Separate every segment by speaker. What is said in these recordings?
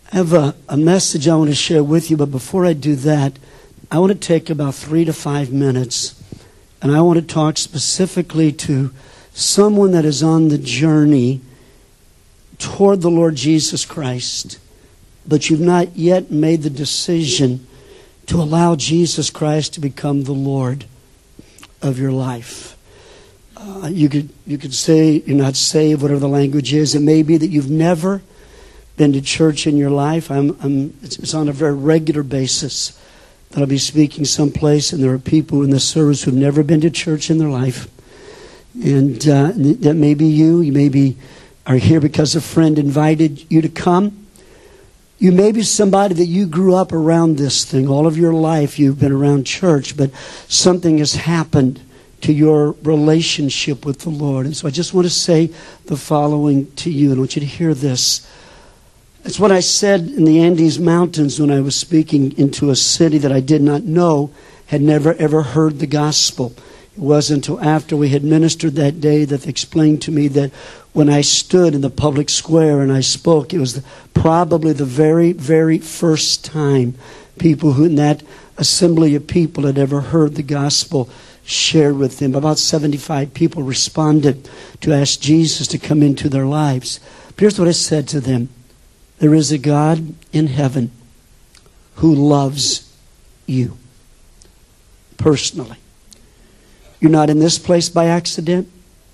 Speaker 1: I have a message I want to share with you, but before I do that, I want to take about 3 to 5 minutes, and I want to talk specifically to someone that is on the journey toward the Lord Jesus Christ, but you've not yet made the decision to allow Jesus Christ to become the Lord of your life. You could say you're not saved, whatever the language is. It may be that you've never been to church in your life. It's on a very regular basis that I'll be speaking someplace, and there are people in the service who've never been to church in their life. And that may be you. You maybe are here because a friend invited you to come. You may be somebody that you grew up around this thing. All of your life you've been around church, but something has happened to your relationship with the Lord. And so I just want to say the following to you, and I want you to hear this. It's what I said in the Andes Mountains when I was speaking into a city that I did not know, had never ever heard the gospel. It wasn't until after we had ministered that day that they explained to me that when I stood in the public square and I spoke, it was probably the very, very first time people who in that assembly of people had ever heard the gospel shared with them. About 75 people responded to ask Jesus to come into their lives. But here's what I said to them. There is a God in heaven who loves you personally. You're not in this place by accident.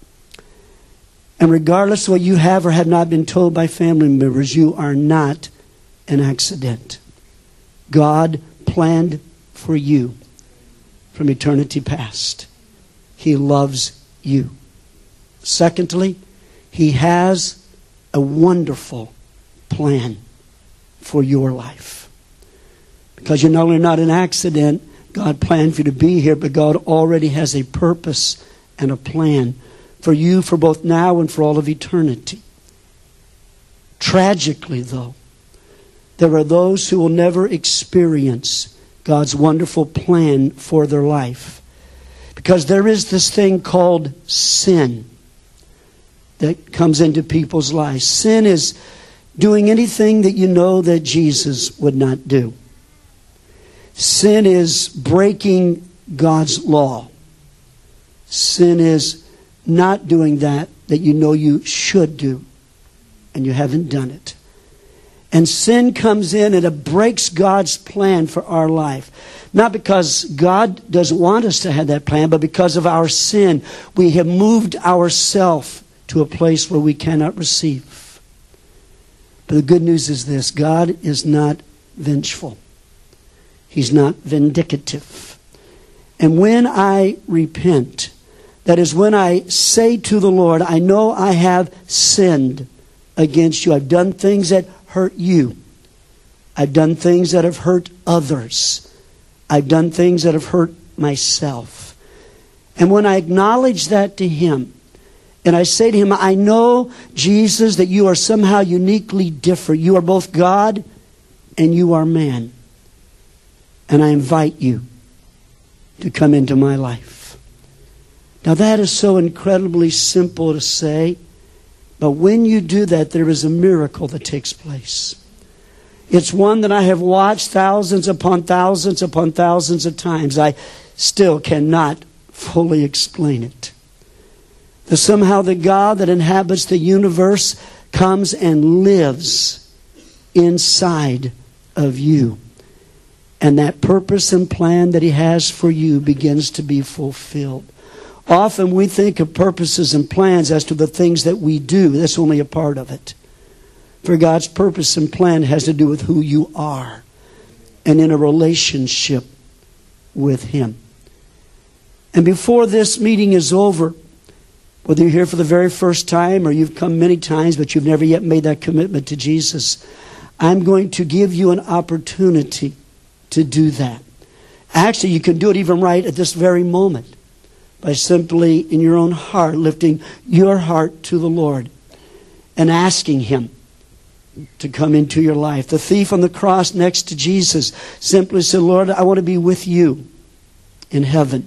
Speaker 1: And regardless of what you have or have not been told by family members, you are not an accident. God planned for you from eternity past. He loves you. Secondly, He has a wonderful plan for your life. Because you're not only not an accident, God planned for you to be here, but God already has a purpose and a plan for you for both now and for all of eternity. Tragically, though, there are those who will never experience God's wonderful plan for their life. Because there is this thing called sin that comes into people's lives. Sin is doing anything that you know that Jesus would not do. Sin is breaking God's law. Sin is not doing that you know you should do, and you haven't done it. And sin comes in and it breaks God's plan for our life. Not because God doesn't want us to have that plan, but because of our sin, we have moved ourselves to a place where we cannot receive. But the good news is this: God is not vengeful. He's not vindicative. And when I repent, that is when I say to the Lord, I know I have sinned against you. I've done things that hurt you. I've done things that have hurt others. I've done things that have hurt myself. And when I acknowledge that to Him, and I say to Him, I know, Jesus, that you are somehow uniquely different. You are both God and you are man. And I invite you to come into my life. Now that is so incredibly simple to say, but when you do that, there is a miracle that takes place. It's one that I have watched thousands upon thousands upon thousands of times. I still cannot fully explain it. That somehow the God that inhabits the universe comes and lives inside of you. And that purpose and plan that He has for you begins to be fulfilled. Often we think of purposes and plans as to the things that we do. That's only a part of it. For God's purpose and plan has to do with who you are and in a relationship with Him. And before this meeting is over, whether you're here for the very first time or you've come many times but you've never yet made that commitment to Jesus, I'm going to give you an opportunity to do that. Actually, you can do it even right at this very moment by simply in your own heart lifting your heart to the Lord and asking Him to come into your life. The thief on the cross next to Jesus simply said, Lord, I want to be with you in heaven.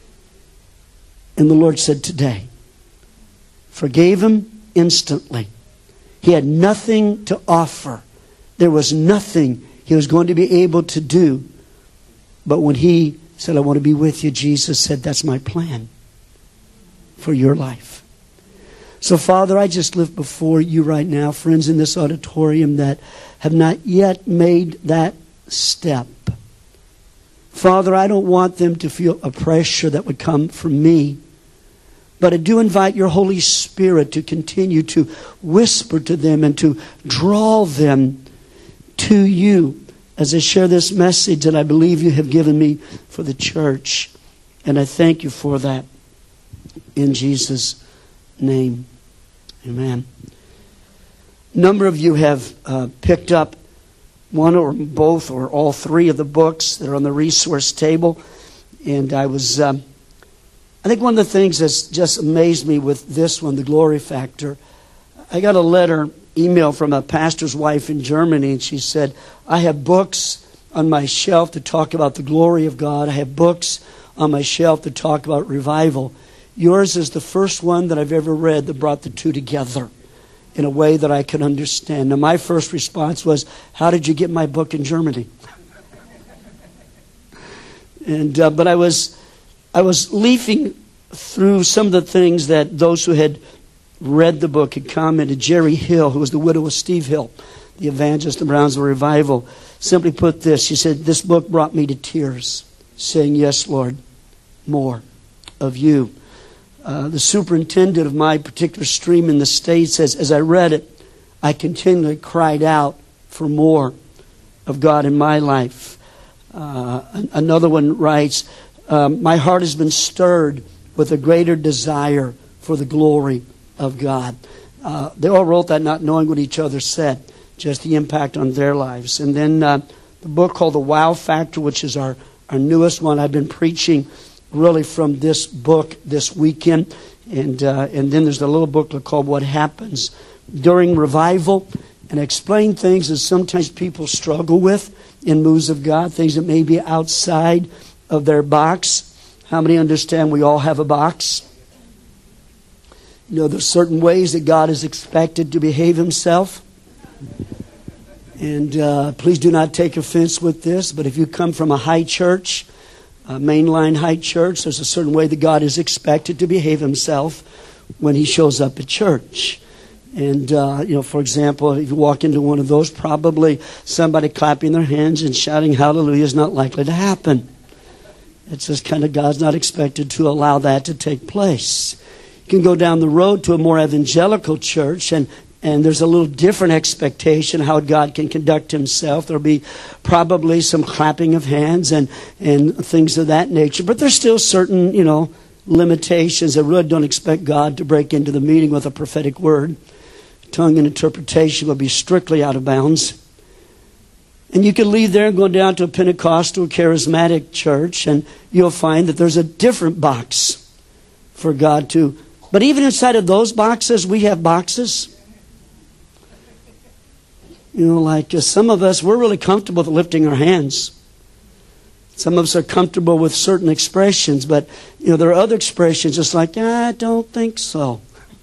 Speaker 1: And the Lord said today, forgave him instantly. He had nothing to offer there was nothing he was going to be able to do. But when he said, I want to be with you, Jesus said, that's my plan for your life. So, Father, I just lift before you right now, friends in this auditorium that have not yet made that step. Father, I don't want them to feel a pressure that would come from me. But I do invite your Holy Spirit to continue to whisper to them and to draw them to you as I share this message that I believe you have given me for the church. And I thank you for that in Jesus' name. Amen. A number of you have picked up one or both or all three of the books that are on the resource table. And I think one of the things that's just amazed me with this one, The Glory Factor, I got a email from a pastor's wife in Germany, and she said, I have books on my shelf to talk about the glory of God. I have books on my shelf to talk about revival. Yours is the first one that I've ever read that brought the two together in a way that I can understand. Now, my first response was, how did you get my book in Germany? But I was leafing through some of the things that those who had read the book had commented. Jerry Hill, who was the widow of Steve Hill, the evangelist of Brownsville Revival, simply put this. She said, this book brought me to tears, saying, yes, Lord, more of you. The superintendent of my particular stream in the States says, as I read it, I continually cried out for more of God in my life. Another one writes, my heart has been stirred with a greater desire for the glory of God. They all wrote that not knowing what each other said, just the impact on their lives. And then the book called The Wow Factor, which is our newest one. I've been preaching really from this book this weekend. And then there's the little booklet called What Happens During Revival, and explain things that sometimes people struggle with in moves of God, things that may be outside of their box. How many understand we all have a box? You know, there's certain ways that God is expected to behave himself. And please do not take offense with this, but if you come from a high church, a mainline high church, there's a certain way that God is expected to behave himself when he shows up at church. And, for example, if you walk into one of those, probably somebody clapping their hands and shouting hallelujah is not likely to happen. It's just kind of God's not expected to allow that to take place. You can go down the road to a more evangelical church, and there's a little different expectation how God can conduct himself. There'll be probably some clapping of hands and things of that nature. But there's still certain, limitations that really don't expect God to break into the meeting with a prophetic word. Tongue and interpretation will be strictly out of bounds. And you can leave there and go down to a Pentecostal charismatic church, and you'll find that there's a different box for God to. But even inside of those boxes, we have boxes. Like some of us, we're really comfortable with lifting our hands. Some of us are comfortable with certain expressions, but there are other expressions just like, I don't think so.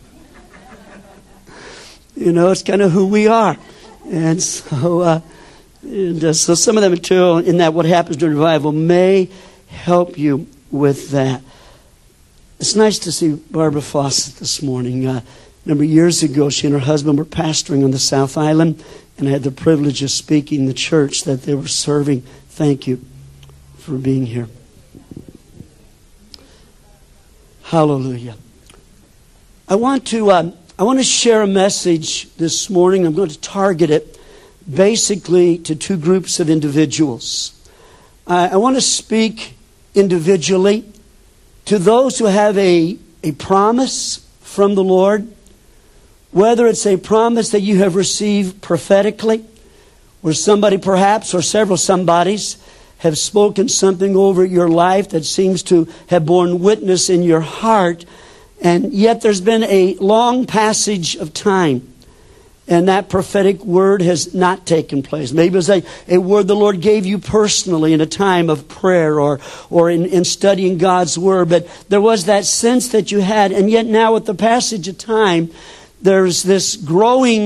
Speaker 1: It's kind of who we are. And so some of the material in that What Happens During Revival may help you with that. It's nice to see Barbara Fawcett this morning. A number of years ago, she and her husband were pastoring on the South Island, and I had the privilege of speaking in the church that they were serving. Thank you for being here. Hallelujah. I want to share a message this morning. I'm going to target it basically to two groups of individuals. I want to speak individually to those who have a promise from the Lord, whether it's a promise that you have received prophetically, where somebody perhaps or several somebodies have spoken something over your life that seems to have borne witness in your heart, and yet there's been a long passage of time and that prophetic word has not taken place. Maybe it was a word the Lord gave you personally in a time of prayer or in studying God's word, but there was that sense that you had, and yet now with the passage of time, there's this growing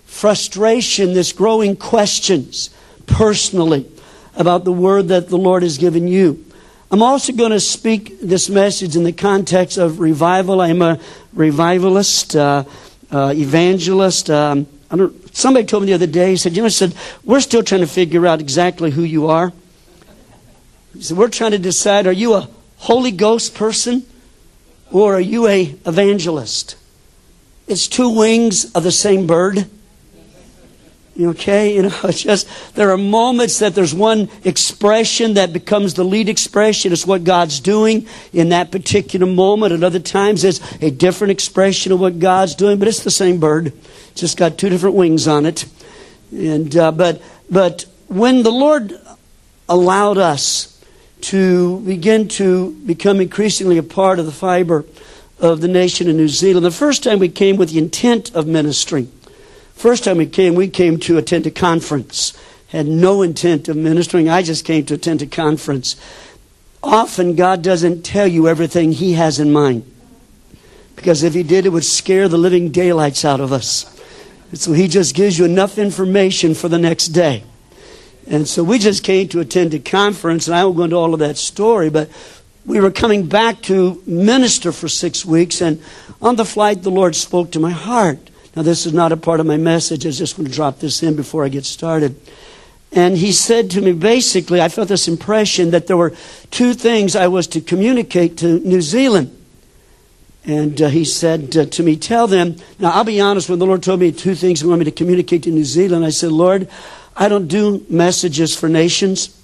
Speaker 1: frustration, this growing questions personally about the word that the Lord has given you. I'm also going to speak this message in the context of revival. I'm a revivalist, evangelist. Somebody told me the other day, he said, we're still trying to figure out exactly who you are. He said, we're trying to decide, are you a Holy Ghost person or are you a evangelist? It's two wings of the same bird. Okay, it's just, there are moments that there's one expression that becomes the lead expression. It's what God's doing in that particular moment. At other times, it's a different expression of what God's doing, but it's the same bird. It's just got two different wings on it. And but when the Lord allowed us to begin to become increasingly a part of the fiber of the nation of New Zealand, the first time we came with the intent of ministering. First time we came to attend a conference. Had no intent of ministering. I just came to attend a conference. Often God doesn't tell you everything He has in mind. Because if He did, it would scare the living daylights out of us. And so He just gives you enough information for the next day. And so we just came to attend a conference, and I won't go into all of that story, but we were coming back to minister for 6 weeks, and on the flight the Lord spoke to my heart. Now, this is not a part of my message. I just want to drop this in before I get started. And He said to me, basically, I felt this impression that there were two things I was to communicate to New Zealand. And He said to me, tell them. Now, I'll be honest, when the Lord told me two things He wanted me to communicate to New Zealand, I said, Lord, I don't do messages for nations.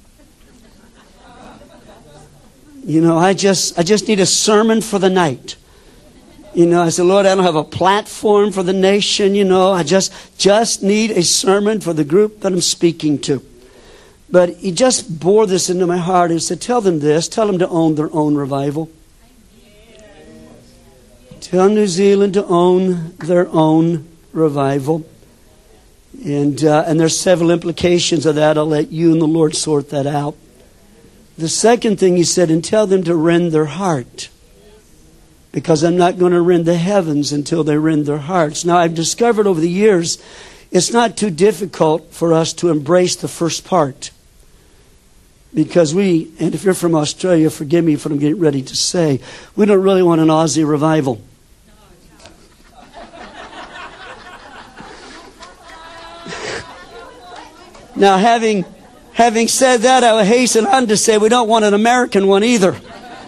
Speaker 1: I just need a sermon for the night. I said, Lord, I don't have a platform for the nation. I just need a sermon for the group that I'm speaking to. But He just bore this into my heart and said, tell them this. Tell them to own their own revival. Tell New Zealand to own their own revival. And there's several implications of that. I'll let you and the Lord sort that out. The second thing He said, and tell them to rend their heart. Because I'm not going to rend the heavens until they rend their hearts. Now, I've discovered over the years, it's not too difficult for us to embrace the first part. Because and if you're from Australia, forgive me for what I'm getting ready to say, we don't really want an Aussie revival. Now, having said that, I will hasten on to say we don't want an American one either.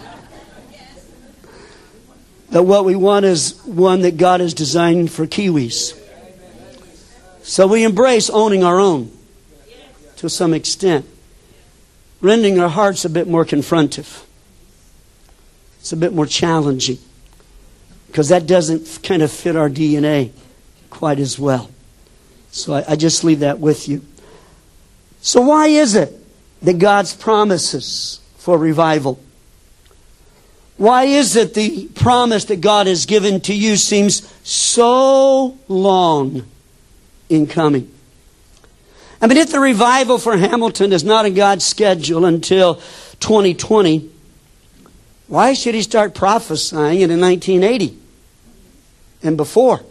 Speaker 1: That what we want is one that God has designed for Kiwis. So we embrace owning our own to some extent. Rending our hearts a bit more confrontive. It's a bit more challenging. Because that doesn't kind of fit our DNA quite as well. So I just leave that with you. So why is it that God's promises for revival? Why is it the promise that God has given to you seems so long in coming? I mean, if the revival for Hamilton is not in God's schedule until 2020, why should He start prophesying it in 1980 and before?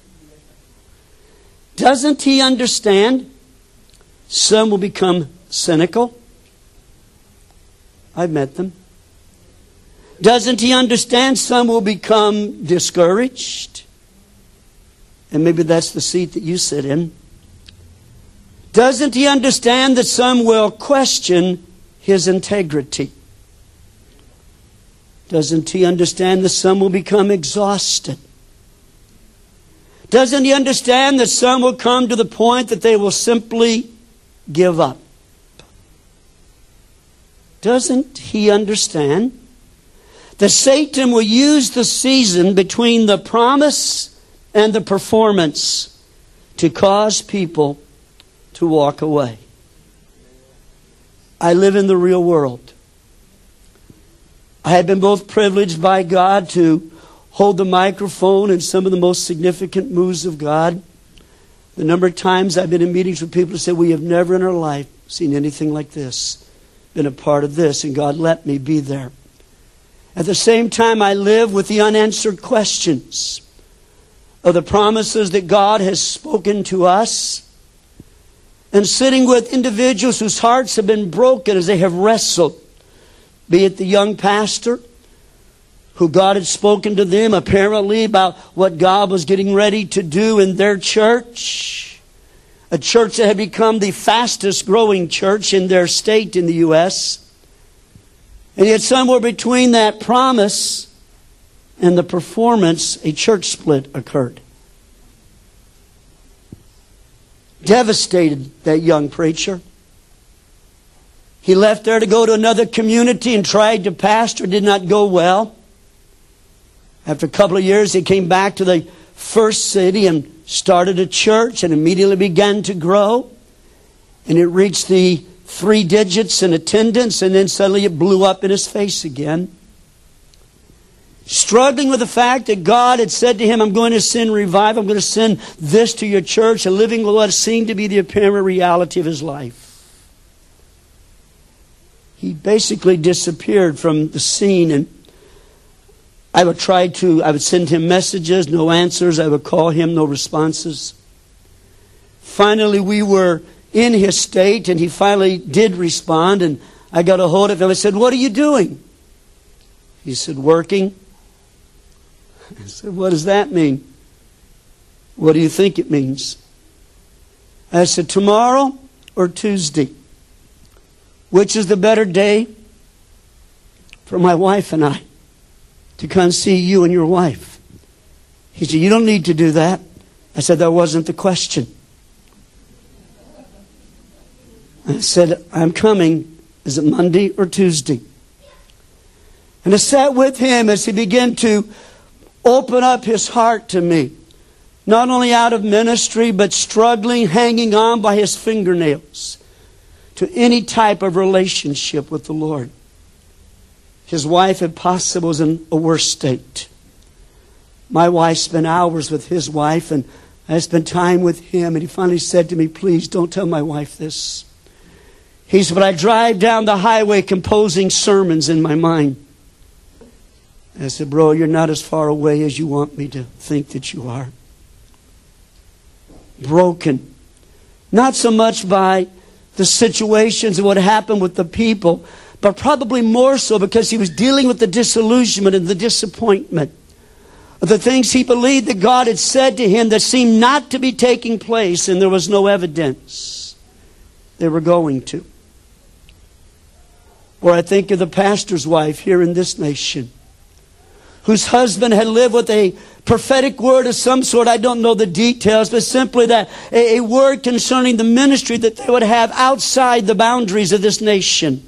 Speaker 1: Doesn't He understand some will become cynical? I've met them. Doesn't He understand some will become discouraged? And maybe that's the seat that you sit in. Doesn't He understand that some will question His integrity? Doesn't He understand that some will become exhausted? Doesn't He understand that some will come to the point that they will simply give up? Doesn't He understand that Satan will use the season between the promise and the performance to cause people to walk away? I live in the real world. I have been both privileged by God to hold the microphone in some of the most significant moves of God. The number of times I've been in meetings with people who say, we have never in our life seen anything like this, been a part of this, and God let me be there. At the same time, I live with the unanswered questions of the promises that God has spoken to us, and sitting with individuals whose hearts have been broken as they have wrestled, be it the young pastor who God had spoken to them apparently about what God was getting ready to do in their church, a church that had become the fastest growing church in their state in the U.S. And yet somewhere between that promise and the performance, a church split occurred. Devastated that young preacher. He left there to go to another community and tried to pastor. It did not go well. After a couple of years, he came back to the first city and started a church and immediately began to grow. And it reached the 3 digits in attendance, and then suddenly it blew up in his face again. Struggling with the fact that God had said to him, I'm going to send revival, I'm going to send this to your church, and living with what seemed to be the apparent reality of his life. He basically disappeared from the scene, and I would send him messages, no answers. I would call him, no responses. Finally, we were in his state, and he finally did respond, and I got a hold of him. I said, what are you doing? He said, working. I said, what does that mean? What do you think it means? I said, tomorrow or Tuesday? Which is the better day for my wife and I to come see you and your wife? He said, you don't need to do that. I said, that wasn't the question. I said, I'm coming. Is it Monday or Tuesday? And I sat with him as he began to open up his heart to me. Not only out of ministry, but struggling, hanging on by his fingernails to any type of relationship with the Lord. His wife, if possible, was in a worse state. My wife spent hours with his wife, and I spent time with him, and he finally said to me, please don't tell my wife this. He said, but I drive down the highway composing sermons in my mind. I said, bro, you're not as far away as you want me to think that you are. Broken. Not so much by the situations and what happened with the people, but probably more so because he was dealing with the disillusionment and the disappointment of the things he believed that God had said to him that seemed not to be taking place, and there was no evidence they were going to. Or I think of the pastor's wife here in this nation, whose husband had lived with a prophetic word of some sort. I don't know the details, but simply that a word concerning the ministry that they would have outside the boundaries of this nation.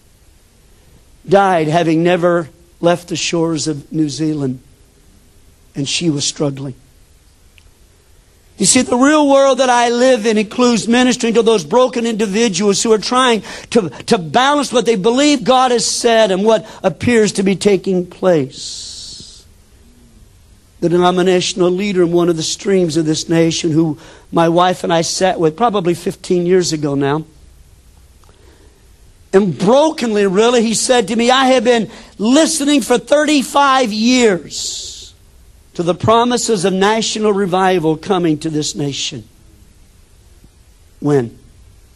Speaker 1: Died having never left the shores of New Zealand. And she was struggling. You see, the real world that I live in includes ministering to those broken individuals who are trying to balance what they believe God has said and what appears to be taking place. The denominational leader in one of the streams of this nation, who my wife and I sat with probably 15 years ago now, and brokenly, really, he said to me, I have been listening for 35 years to the promises of national revival coming to this nation. When?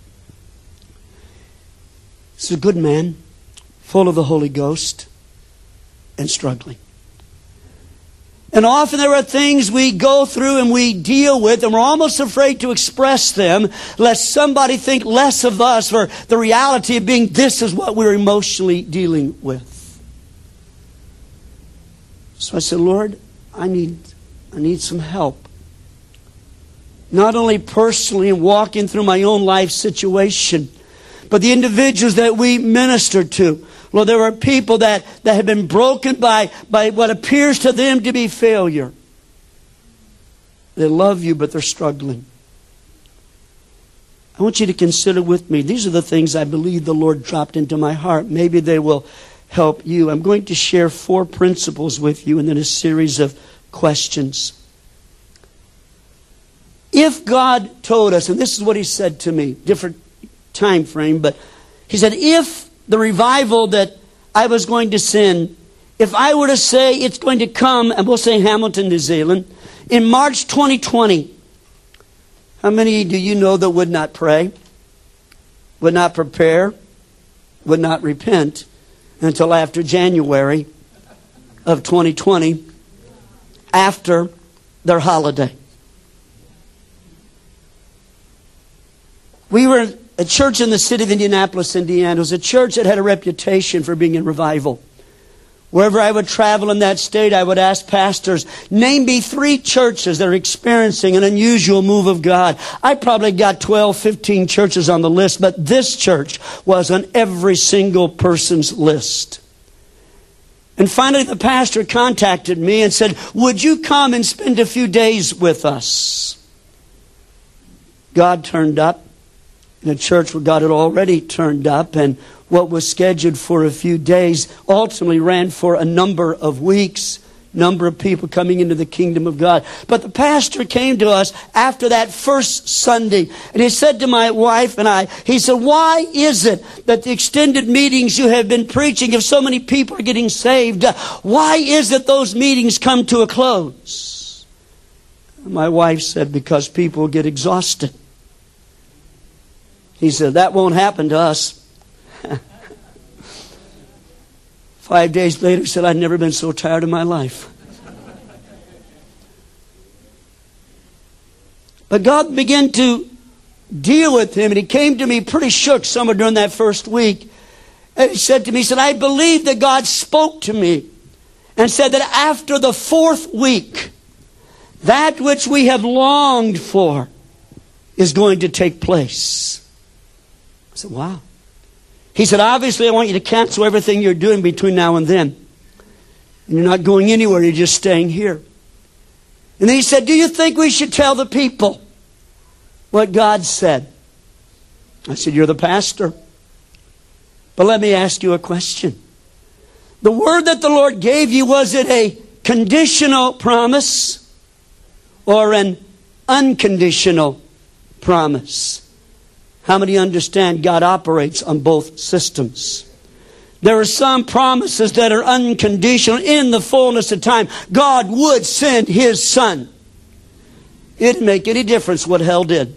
Speaker 1: He's a good man, full of the Holy Ghost, and struggling. And often there are things we go through and we deal with, and we're almost afraid to express them, lest somebody think less of us for the reality of being this is what we're emotionally dealing with. So I said, Lord, I need some help. Not only personally in walking through my own life situation, but the individuals that we minister to. Lord, there are people that have been broken by what appears to them to be failure. They love you, but they're struggling. I want you to consider with me, these are the things I believe the Lord dropped into my heart. Maybe they will help you. I'm going to share 4 principles with you and then a series of questions. If God told us, and this is what He said to me, different time frame, but He said, if the revival that I was going to send, if I were to say it's going to come, and we'll say Hamilton, New Zealand, In March 2020, how many do you know that would not pray, would not prepare, would not repent until after January of 2020, after their holiday? We were a church in the city of Indianapolis, Indiana. It was a church that had a reputation for being in revival. Wherever I would travel in that state, I would ask pastors, name me 3 churches that are experiencing an unusual move of God. I probably got 12, 15 churches on the list, but this church was on every single person's list. And finally, the pastor contacted me and said, would you come and spend a few days with us? God turned up in a church where God had already turned up, and what was scheduled for a few days ultimately ran for a number of weeks, number of people coming into the kingdom of God. But the pastor came to us after that first Sunday, and he said to my wife and I, he said, why is it that the extended meetings you have been preaching, if so many people are getting saved, why is it those meetings come to a close? My wife said, because people get exhausted. He said, that won't happen to us. 5 days later, he said, I'd never been so tired in my life. But God began to deal with him, and he came to me pretty shook somewhere during that first week. And he said to me, he said, I believe that God spoke to me and said that after the 4th week, that which we have longed for is going to take place. I said, wow. He said, obviously I want you to cancel everything you're doing between now and then. And you're not going anywhere, you're just staying here. And then he said, do you think we should tell the people what God said? I said, you're the pastor. But let me ask you a question. The word that the Lord gave you, was it a conditional promise or an unconditional promise? How many understand God operates on both systems? There are some promises that are unconditional. In the fullness of time, God would send His Son. It didn't make any difference what hell did.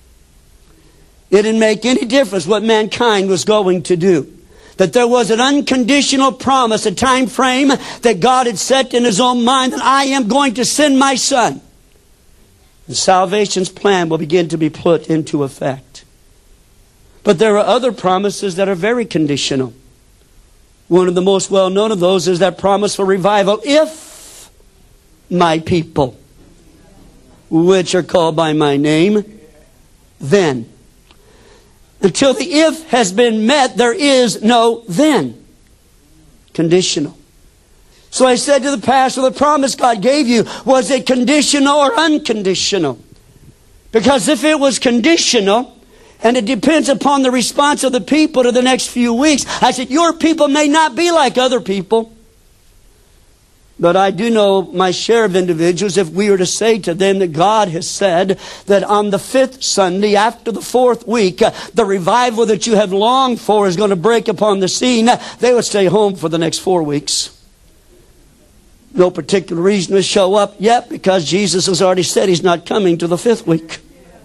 Speaker 1: It didn't make any difference what mankind was going to do. That there was an unconditional promise, a time frame that God had set in His own mind, that I am going to send my Son. The salvation's plan will begin to be put into effect. But there are other promises that are very conditional. One of the most well-known of those is that promise for revival. If my people, which are called by my name, then. Until the if has been met, there is no then. Conditional. So I said to the pastor, the promise God gave you, was it conditional or unconditional? Because if it was conditional, and it depends upon the response of the people to the next few weeks, I said, your people may not be like other people. But I do know my share of individuals, if we were to say to them that God has said that on the 5th Sunday, after the 4th week, the revival that you have longed for is going to break upon the scene, they would stay home for the next 4 weeks. No particular reason to show up yet, because Jesus has already said He's not coming to the 5th week.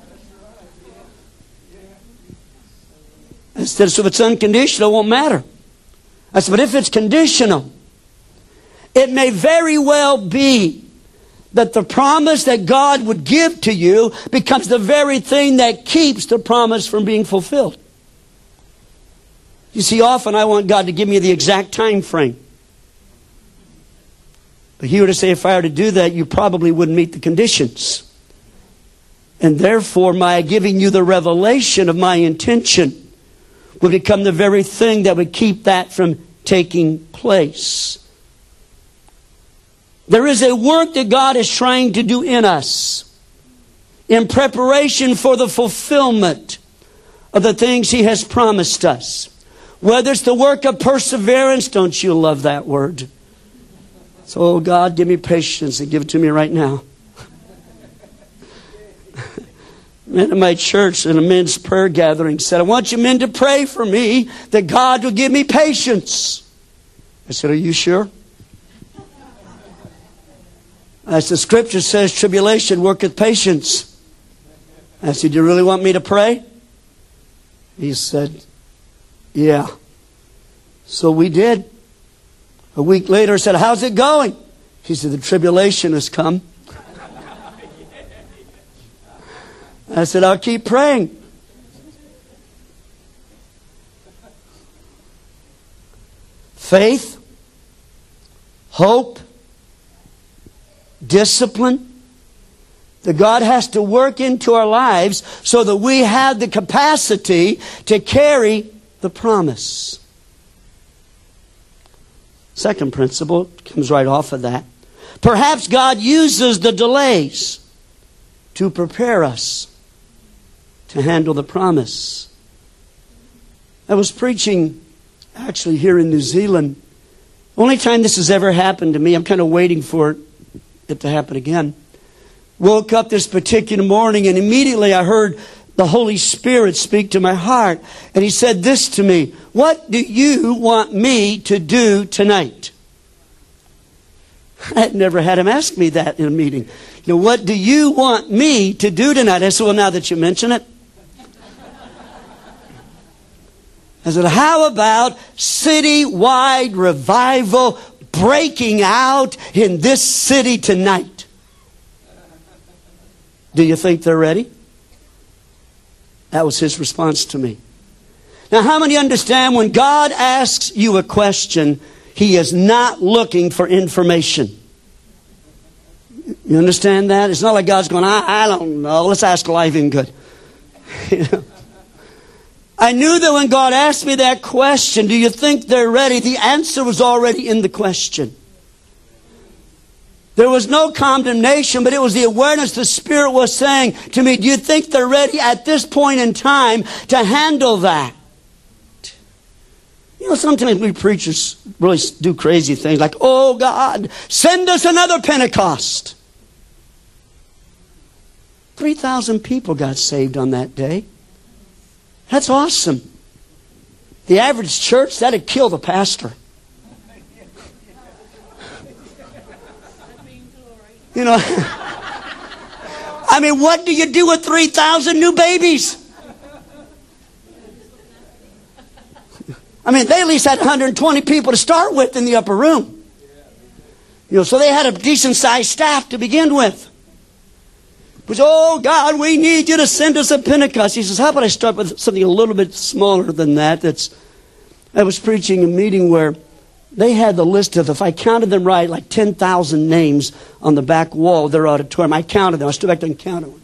Speaker 1: I said, so if it's unconditional, it won't matter. I said, but if it's conditional, it may very well be that the promise that God would give to you becomes the very thing that keeps the promise from being fulfilled. You see, often I want God to give me the exact time frame. But He were to say, if I were to do that, you probably wouldn't meet the conditions. And therefore, my giving you the revelation of my intention would become the very thing that would keep that from taking place. There is a work that God is trying to do in us in preparation for the fulfillment of the things He has promised us. Whether it's the work of perseverance, don't you love that word? So, oh God, give me patience and give it to me right now. Men in my church in a men's prayer gathering said, I want you men to pray for me that God will give me patience. I said, are you sure? As the scripture says, tribulation worketh patience. I said, do you really want me to pray? He said, yeah. So we did. A week later, I said, how's it going? He said, the tribulation has come. I said, I'll keep praying. Faith, hope, discipline, that God has to work into our lives so that we have the capacity to carry the promise. Second principle comes right off of that. Perhaps God uses the delays to prepare us to handle the promise. I was preaching actually here in New Zealand. Only time this has ever happened to me. I'm kind of waiting for it to happen again. Woke up this particular morning and immediately I heard the Holy Spirit speak to my heart. And He said this to me, what do you want me to do tonight? I had never had Him ask me that in a meeting. You know, what do you want me to do tonight? I said, well, now that you mention it. I said, how about citywide revival breaking out in this city tonight? Do you think they're ready? That was His response to me. Now, how many understand when God asks you a question, He is not looking for information? You understand that? It's not like God's going, I don't know. Let's ask Live Good. You know? I knew that when God asked me that question, do you think they're ready? The answer was already in the question. There was no condemnation, but it was the awareness the Spirit was saying to me, do you think they're ready at this point in time to handle that? You know, sometimes we preachers really do crazy things like, oh God, send us another Pentecost. 3,000 people got saved on that day. That's awesome. The average church, that'd kill the pastor. You know, I mean, what do you do with 3,000 new babies? I mean, they at least had 120 people to start with in the upper room. You know, so they had a decent-sized staff to begin with. Which, oh God, we need you to send us a Pentecost. He says, how about I start with something a little bit smaller than that? I was preaching a meeting where they had the list of, if I counted them right, like 10,000 names on the back wall of their auditorium. I counted them. I stood back there and counted them.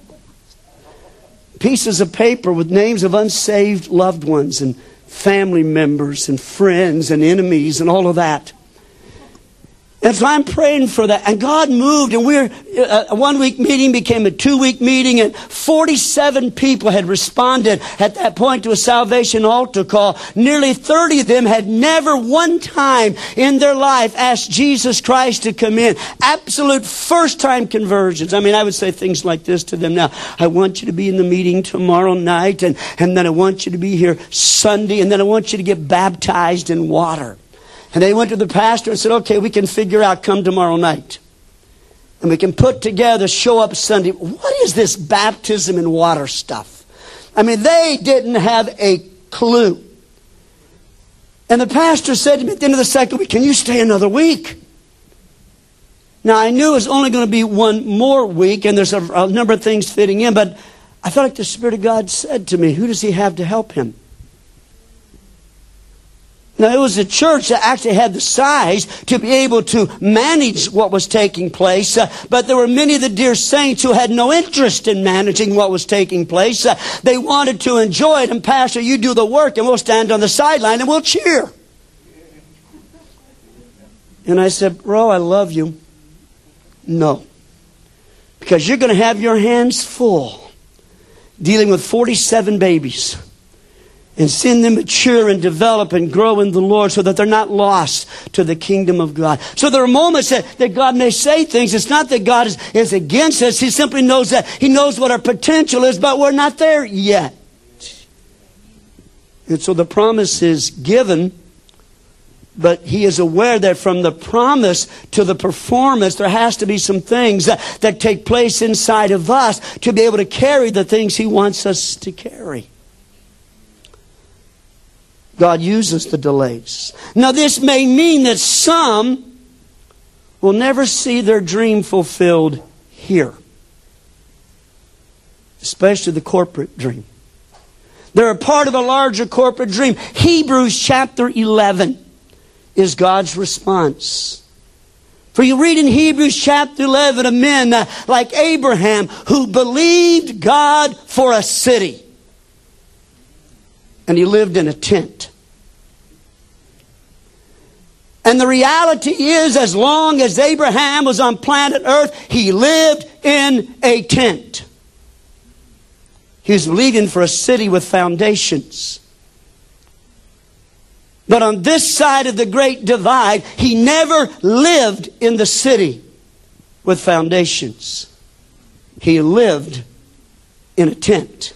Speaker 1: Pieces of paper with names of unsaved loved ones and family members and friends and enemies and all of that. And so I'm praying for that. And God moved, and a 1 week meeting became a 2 week meeting, and 47 people had responded at that point to a salvation altar call. Nearly 30 of them had never one time in their life asked Jesus Christ to come in. Absolute first time conversions. I mean, I would say things like this to them now. I want you to be in the meeting tomorrow night, and then I want you to be here Sunday, and then I want you to get baptized in water. And they went to the pastor and said, okay, we can figure out, come tomorrow night. And we can put together, show up Sunday. What is this baptism in water stuff? I mean, they didn't have a clue. And the pastor said to me at the end of the second week, can you stay another week? Now, I knew it was only going to be one more week, and there's a number of things fitting in, but I felt like the Spirit of God said to me, who does He have to help him? Now, it was a church that actually had the size to be able to manage what was taking place. But there were many of the dear saints who had no interest in managing what was taking place. They wanted to enjoy it. And Pastor, you do the work and we'll stand on the sideline and we'll cheer. And I said, bro, I love you. No. Because you're going to have your hands full dealing with 47 babies. And seeing them mature and develop and grow in the Lord so that they're not lost to the kingdom of God. So there are moments that God may say things. It's not that God is against us. He simply knows that He knows what our potential is, but we're not there yet. And so the promise is given, But He is aware that from the promise to the performance, there has to be some things that take place inside of us to be able to carry the things He wants us to carry. God uses the delays. Now, this may mean that some will never see their dream fulfilled here, especially the corporate dream. They're a part of a larger corporate dream. Hebrews chapter 11 is God's response. For you read in Hebrews chapter 11 of men like Abraham who believed God for a city. And he lived in a tent. And the reality is, as long as Abraham was on planet Earth, he lived in a tent. He was believing for a city with foundations. But on this side of the great divide, he never lived in the city with foundations. He lived in a tent.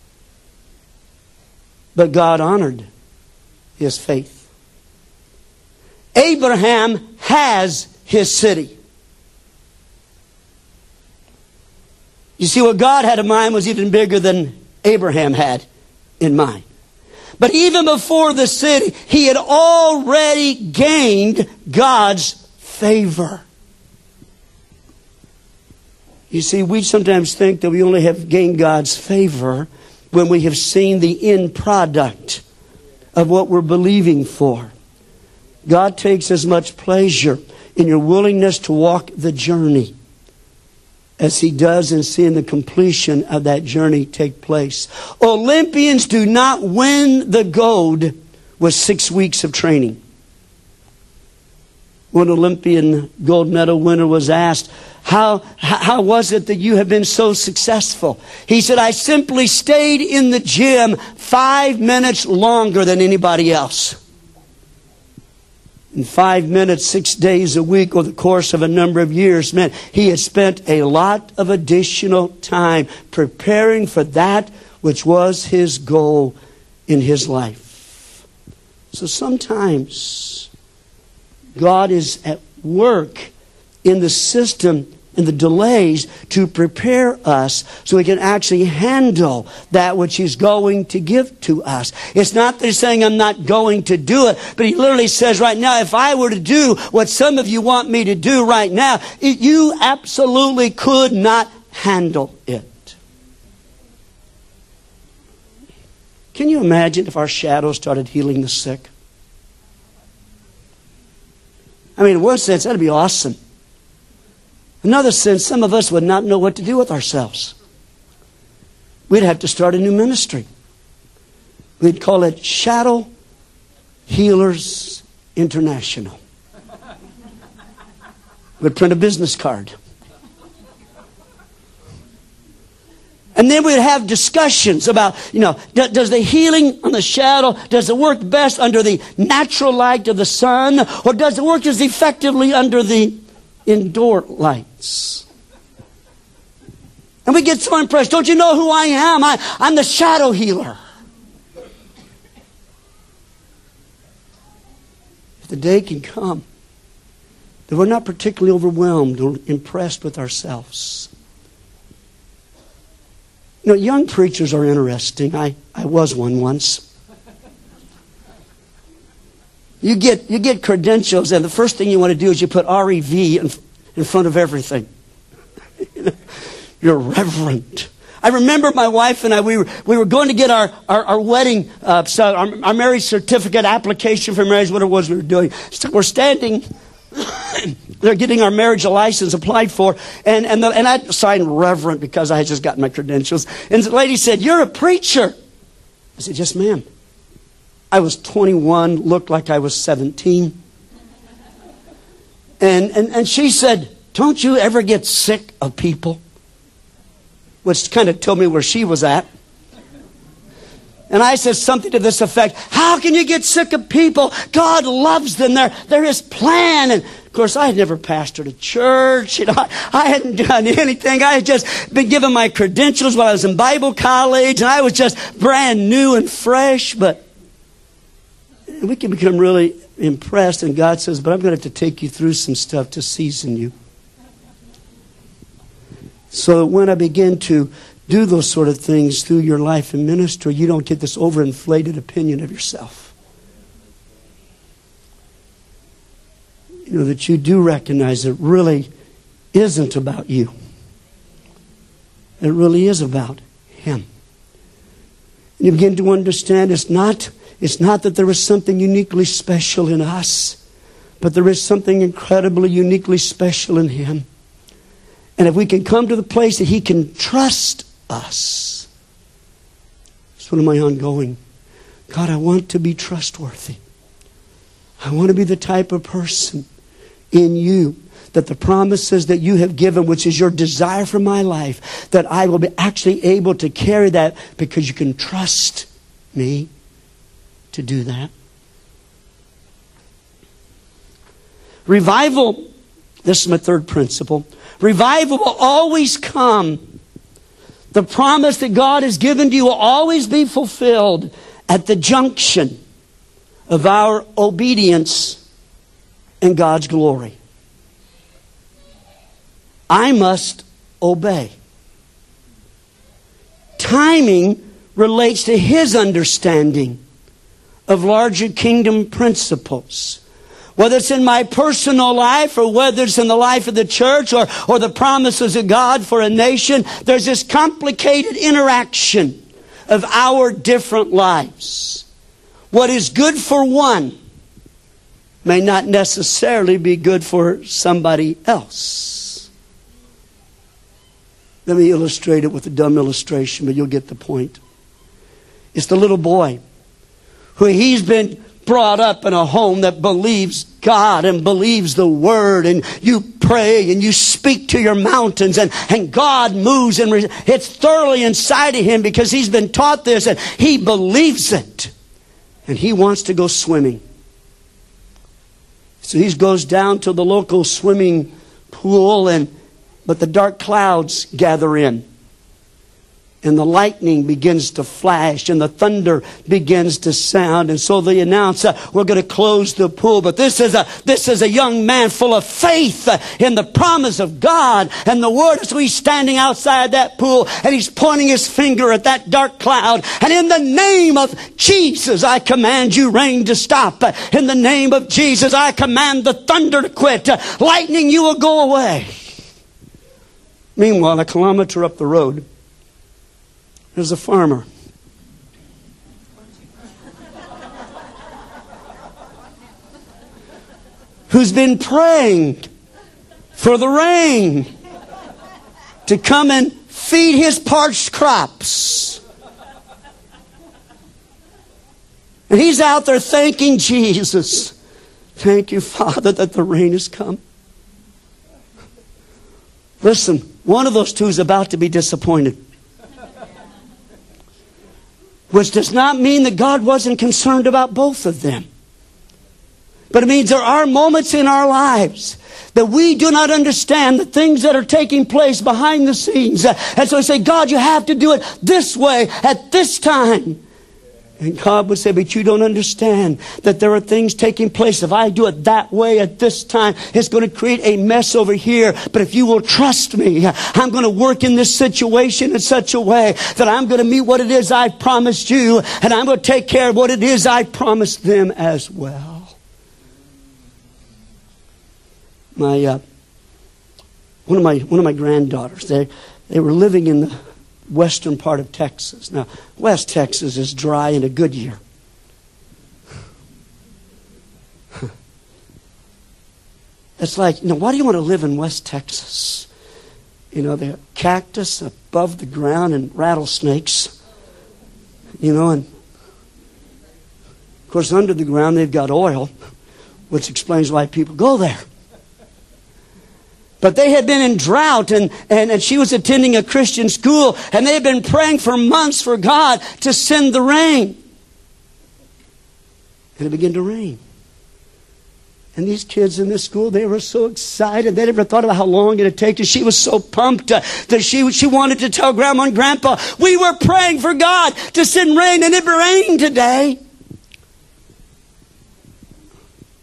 Speaker 1: But God honored his faith. Abraham has his city. You see, what God had in mind was even bigger than Abraham had in mind. But even before the city, he had already gained God's favor. You see, we sometimes think that we only have gained God's favor when we have seen the end product of what we're believing for. God takes as much pleasure in your willingness to walk the journey as He does in seeing the completion of that journey take place. Olympians do not win the gold with 6 weeks of training. One Olympian gold medal winner was asked, how was it that you have been so successful? He said, I simply stayed in the gym 5 minutes longer than anybody else. In 5 minutes, 6 days a week over the course of a number of years meant he had spent a lot of additional time preparing for that which was his goal in his life. So sometimes God is at work in the system and the delays to prepare us so we can actually handle that which He's going to give to us. It's not that He's saying I'm not going to do it, but He literally says right now, if I were to do what some of you want me to do right now, you absolutely could not handle it. Can you imagine if our shadows started healing the sick? I mean, in one sense, that'd be awesome. Another sense, some of us would not know what to do with ourselves. We'd have to start a new ministry. We'd call it Shadow Healers International. We'd print a business card. And then we'd have discussions about, does the healing on the shadow, does it work best under the natural light of the sun? Or does it work as effectively under the indoor lights? And we get so impressed. Don't you know who I am? I'm the shadow healer. If the day can come that we're not particularly overwhelmed or impressed with ourselves. Young preachers are interesting. I was one once. You get credentials, and the first thing you want to do is you put REV in front of everything. You're reverent. I remember my wife and I, we were going to get our wedding, our marriage certificate application for marriage, whatever it was we were doing. So we're standing, they're getting our marriage license applied for, and I signed reverent because I had just gotten my credentials. And the lady said, "You're a preacher." I said, "Yes, ma'am." I was 21, looked like I was 17. And she said, "Don't you ever get sick of people?" Which kind of told me where she was at. And I said something to this effect: "How can you get sick of people? God loves them. They're His plan." And of course, I had never pastored a church. I hadn't done anything. I had just been given my credentials while I was in Bible college, and I was just brand new and fresh. But we can become really impressed, and God says, but I'm going to have to take you through some stuff to season you. So when I begin to do those sort of things through your life and ministry, you don't get this overinflated opinion of yourself. You know, that you do recognize it really isn't about you. It really is about Him. And you begin to understand it's not that there is something uniquely special in us, but there is something incredibly uniquely special in Him. And if we can come to the place that He can trust us, it's one of my ongoing, God, I want to be trustworthy. I want to be the type of person in you that the promises that you have given, which is your desire for my life, that I will be actually able to carry that because you can trust me to do that. Revival, this is my third principle. Revival will always come. The promise that God has given to you will always be fulfilled at the junction of our obedience and God's glory. I must obey. Timing relates to His understanding of larger kingdom principles. Whether it's in my personal life or whether it's in the life of the church or the promises of God for a nation, there's this complicated interaction of our different lives. What is good for one may not necessarily be good for somebody else. Let me illustrate it with a dumb illustration, but you'll get the point. It's the little boy who he's been brought up in a home that believes God and believes the Word, and you pray and you speak to your mountains, and God moves, and it's thoroughly inside of him because he's been taught this and he believes it, and he wants to go swimming. So he goes down to the local swimming pool, but the dark clouds gather in. And the lightning begins to flash and the thunder begins to sound. And so they announce, we're going to close the pool. But this is a young man full of faith in the promise of God and the Word. So he's standing outside that pool and he's pointing his finger at that dark cloud. And in the name of Jesus, I command you, rain, to stop. In the name of Jesus, I command the thunder to quit. Lightning, you will go away. Meanwhile, a kilometer up the road, there's a farmer who's been praying for the rain to come and feed his parched crops. And he's out there thanking Jesus. Thank you, Father, that the rain has come. Listen, one of those two is about to be disappointed. Which does not mean that God wasn't concerned about both of them. But it means there are moments in our lives that we do not understand the things that are taking place behind the scenes. And so we say, God, you have to do it this way at this time. And God would say, but you don't understand that there are things taking place. If I do it that way at this time, it's going to create a mess over here. But if you will trust me, I'm going to work in this situation in such a way that I'm going to meet what it is I promised you. And I'm going to take care of what it is I promised them as well. One of my granddaughters, they were living in the western part of Texas. Now, West Texas is dry in a good year. It's like, why do you want to live in West Texas? They have cactus above the ground and rattlesnakes. And of course under the ground they've got oil, which explains why people go there. But they had been in drought, and she was attending a Christian school, and they had been praying for months for God to send the rain. And it began to rain. And these kids in this school, they were so excited. They never thought about how long it would take. And she was so pumped that she wanted to tell Grandma and Grandpa, we were praying for God to send rain, and it rained today.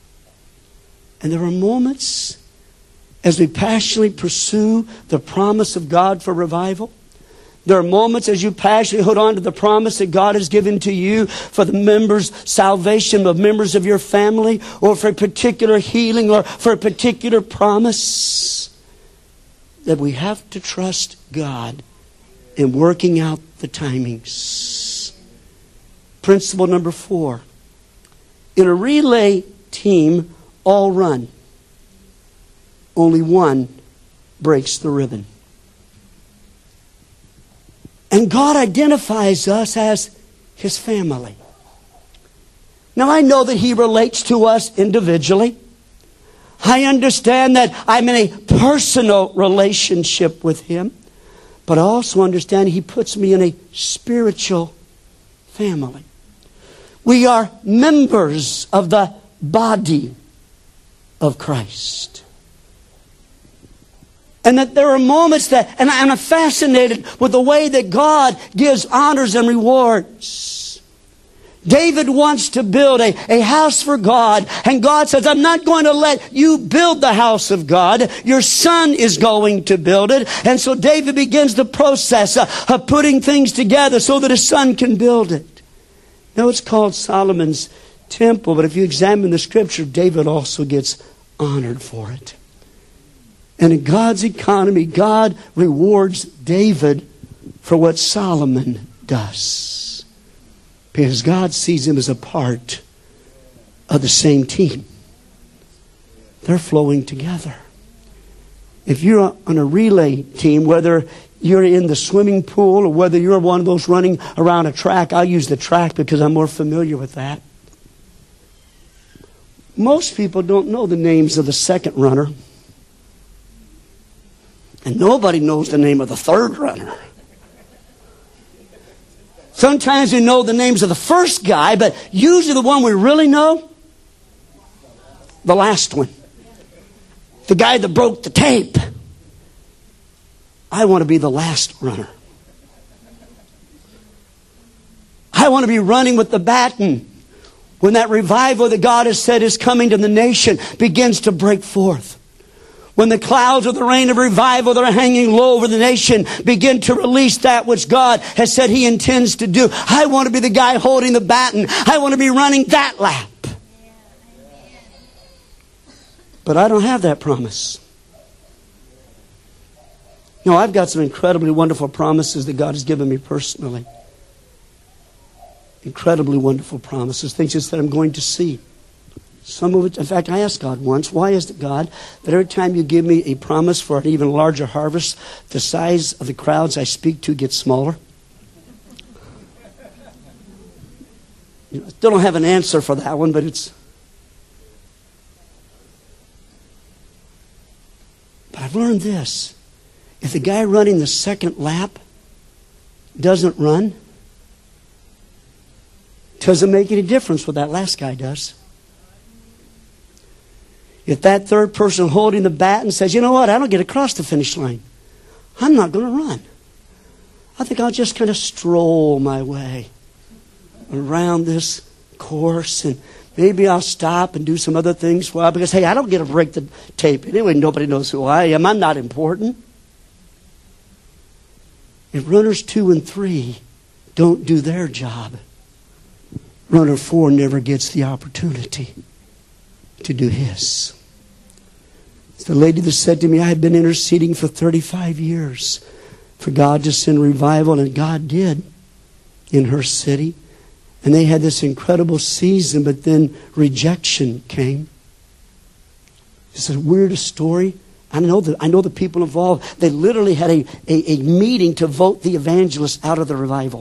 Speaker 1: And there are moments as we passionately pursue the promise of God for revival. There are moments as you passionately hold on to the promise that God has given to you for the members' salvation of members of your family, or for a particular healing, or for a particular promise, that we have to trust God in working out the timings. Principle number 4. In a relay team, all run. Only one breaks the ribbon. And God identifies us as His family. Now I know that He relates to us individually. I understand that I'm in a personal relationship with Him. But I also understand He puts me in a spiritual family. We are members of the body of Christ. And that there are moments that, and I'm fascinated with the way that God gives honors and rewards. David wants to build a house for God, and God says, I'm not going to let you build the house of God. Your son is going to build it. And so David begins the process of putting things together so that his son can build it. Now it's called Solomon's temple, but if you examine the scripture, David also gets honored for it. And in God's economy, God rewards David for what Solomon does. Because God sees him as a part of the same team. They're flowing together. If you're on a relay team, whether you're in the swimming pool or whether you're one of those running around a track, I'll use the track because I'm more familiar with that. Most people don't know the names of the second runner. And nobody knows the name of the third runner. Sometimes we know the names of the first guy, but usually the one we really know, the last one. The guy that broke the tape. I want to be the last runner. I want to be running with the baton when that revival that God has said is coming to the nation begins to break forth. When the clouds of the rain of revival that are hanging low over the nation begin to release that which God has said He intends to do. I want to be the guy holding the baton. I want to be running that lap. But I don't have that promise. No, I've got some incredibly wonderful promises that God has given me personally. Incredibly wonderful promises. Things just that I'm going to see. Some of it, in fact, I asked God once, why is it, God, that every time you give me a promise for an even larger harvest, the size of the crowds I speak to gets smaller? You know, I still don't have an answer for that one, but it's... But I've learned this. If the guy running the second lap doesn't run, it doesn't make any difference what that last guy does. If that third person holding the baton says, you know what, I don't get across the finish line, I'm not going to run. I think I'll just kind of stroll my way around this course, and maybe I'll stop and do some other things for a while because, hey, I don't get to break the tape. Anyway, nobody knows who I am. I'm not important. If runners 2 and 3 don't do their job, runner 4 never gets the opportunity to do his. It's the lady that said to me, I had been interceding for 35 years for God to send revival, and God did in her city. And they had this incredible season, but then rejection came. It's the weirdest story. I know the people involved. They literally had a meeting to vote the evangelist out of the revival.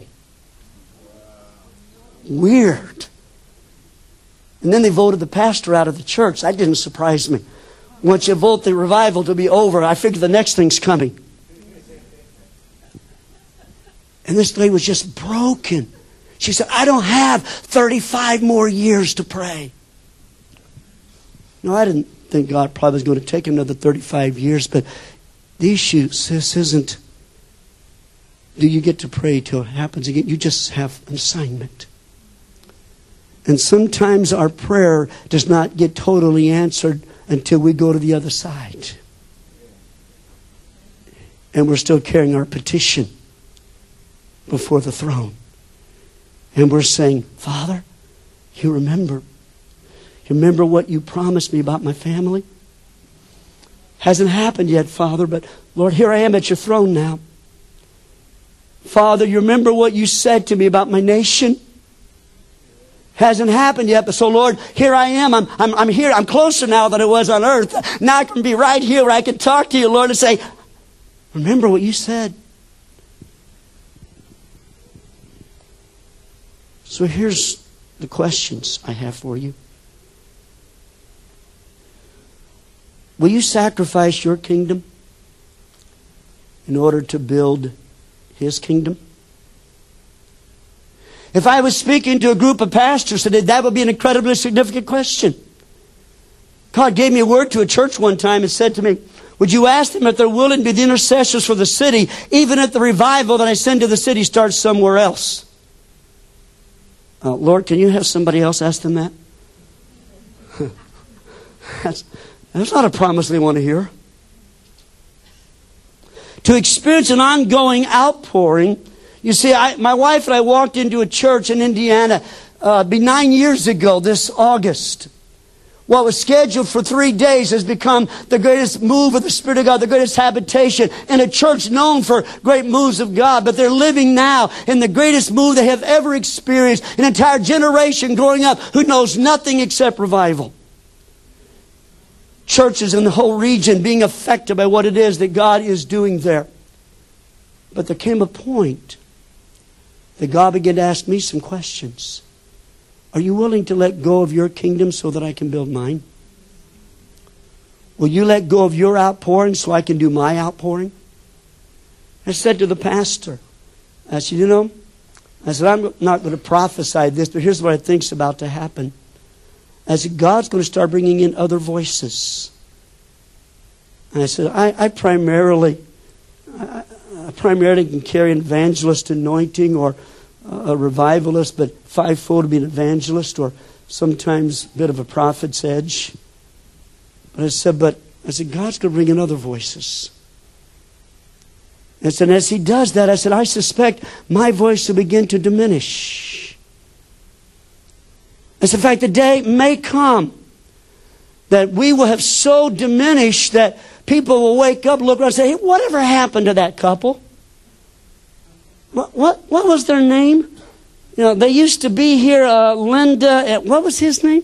Speaker 1: Weird. And then they voted the pastor out of the church. That didn't surprise me. Once you vote the revival to be over, I figured the next thing's coming. And this lady was just broken. She said, I don't have 35 more years to pray. No, I didn't think God probably was going to take another 35 years, but the issue, sis, isn't do you get to pray till it happens again. You just have an assignment. And sometimes our prayer does not get totally answered until we go to the other side. And we're still carrying our petition before the throne. And we're saying, Father, you remember what you promised me about my family? Hasn't happened yet, Father, but Lord, here I am at your throne now. Father, you remember what you said to me about my nation? Hasn't happened yet, but so Lord, here I am. I'm here. I'm closer now than I was on earth. Now I can be right here where I can talk to you, Lord, and say, remember what you said. So here's the questions I have for you. Will you sacrifice your kingdom in order to build His kingdom? If I was speaking to a group of pastors today, that would be an incredibly significant question. God gave me a word to a church one time and said to me, would you ask them if they're willing to be the intercessors for the city, even if the revival that I send to the city starts somewhere else? Lord, can you have somebody else ask them that? That's not a promise they want to hear. To experience an ongoing outpouring. You see, my wife and I walked into a church in Indiana, be 9 years ago this August. What was scheduled for 3 days has become the greatest move of the Spirit of God, the greatest habitation, in a church known for great moves of God. But they're living now in the greatest move they have ever experienced. An entire generation growing up who knows nothing except revival. Churches in the whole region being affected by what it is that God is doing there. But there came a point that God began to ask me some questions. Are you willing to let go of your kingdom so that I can build mine? Will you let go of your outpouring so I can do my outpouring? I said to the pastor, I said, I'm not going to prophesy this, but here's what I think's about to happen. I said, God's going to start bringing in other voices. And I said, I primarily can carry an evangelist anointing or a revivalist, but fivefold to be an evangelist, or sometimes a bit of a prophet's edge. But I said, God's going to bring in other voices. And so as He does that, I said, I suspect my voice will begin to diminish. I said, in fact, the day may come that we will have so diminished that people will wake up, look around and say, hey, whatever happened to that couple? What was their name? They used to be here, Linda, what was his name?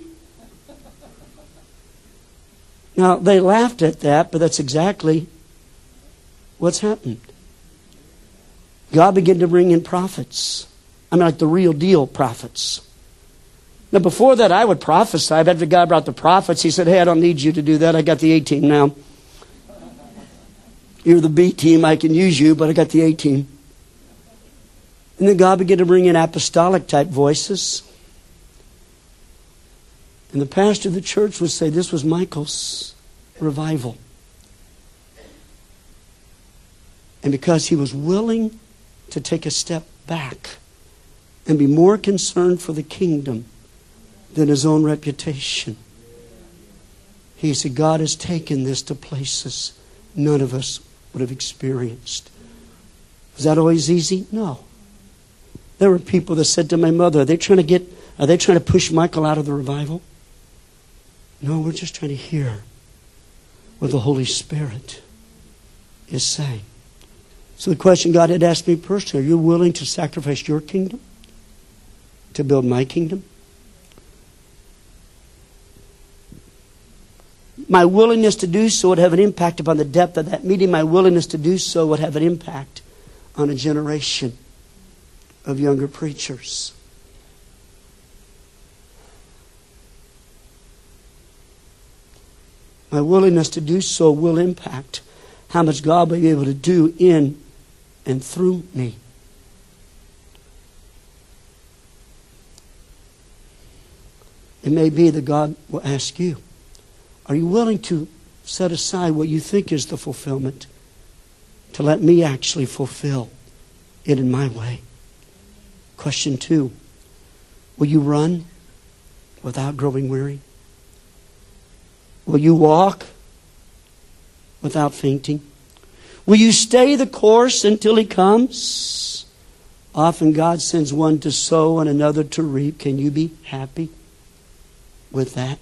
Speaker 1: Now, they laughed at that, but that's exactly what's happened. God began to bring in prophets. Like the real deal prophets. Now, before that, I would prophesy. But after God brought the prophets, He said, hey, I don't need you to do that. I got the A team now. You're the B team. I can use you, but I got the A team. And then God began to bring in apostolic type voices. And the pastor of the church would say, this was Michael's revival. And because he was willing to take a step back and be more concerned for the kingdom than his own reputation, he said, God has taken this to places none of us would have experienced. Was that always easy? No. There were people that said to my mother, are they trying to push Michael out of the revival? No, we're just trying to hear what the Holy Spirit is saying. So the question God had asked me personally, are you willing to sacrifice your kingdom to build my kingdom? My willingness to do so would have an impact upon the depth of that meeting. My willingness to do so would have an impact on a generation of younger preachers. My willingness to do so will impact how much God will be able to do in and through me. It may be that God will ask you, are you willing to set aside what you think is the fulfillment to let me actually fulfill it in my way? Question 2, will you run without growing weary? Will you walk without fainting? Will you stay the course until He comes? Often God sends one to sow and another to reap. Can you be happy with that?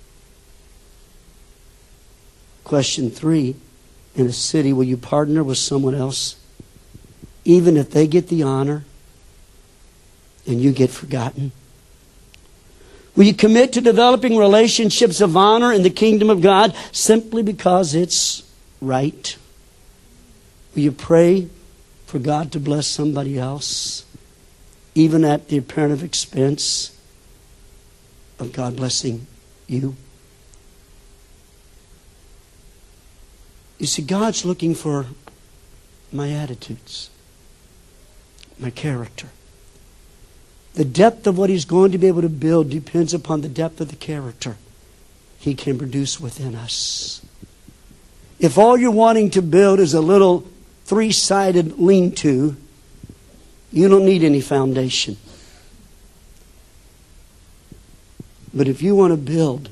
Speaker 1: Question 3. In a city, will you partner with someone else, even if they get the honor and you get forgotten? Will you commit to developing relationships of honor in the kingdom of God simply because it's right? Will you pray for God to bless somebody else, even at the apparent expense of God blessing you? You see, God's looking for my attitudes, my character. The depth of what He's going to be able to build depends upon the depth of the character He can produce within us. If all you're wanting to build is a little 3-sided lean-to, you don't need any foundation. But if you want to build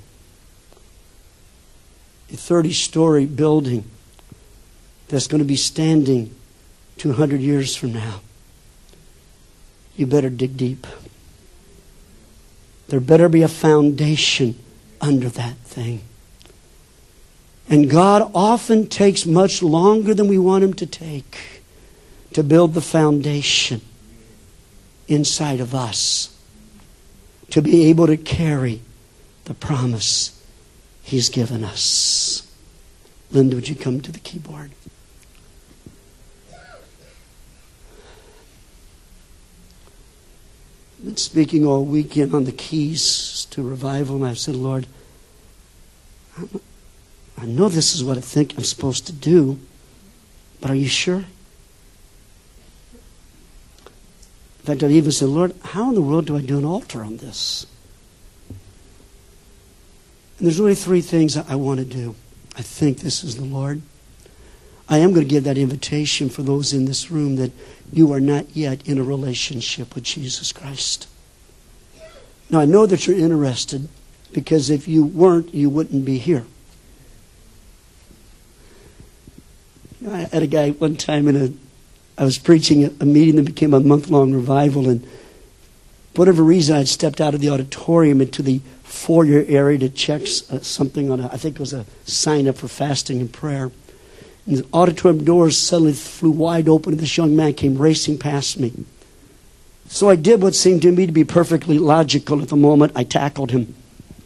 Speaker 1: a 30-story building that's going to be standing 200 years from now, you better dig deep. There better be a foundation under that thing. And God often takes much longer than we want Him to take to build the foundation inside of us to be able to carry the promise He's given us. Linda, would you come to the keyboard? I've been speaking all weekend on the keys to revival, and I've said, Lord, I know this is what I think I'm supposed to do, but are you sure? In fact, I even said, Lord, how in the world do I do an altar on this? And there's really 3 things I want to do. I think this is the Lord. I am going to give that invitation for those in this room that you are not yet in a relationship with Jesus Christ. Now, I know that you're interested, because if you weren't, you wouldn't be here. I had a guy one time I was preaching a meeting that became a month-long revival, and for whatever reason, I'd stepped out of the auditorium into the foyer area to check something on I think it was a sign up for fasting and prayer. And the auditorium doors suddenly flew wide open, and this young man came racing past me. So I did what seemed to me to be perfectly logical at the moment. I tackled him.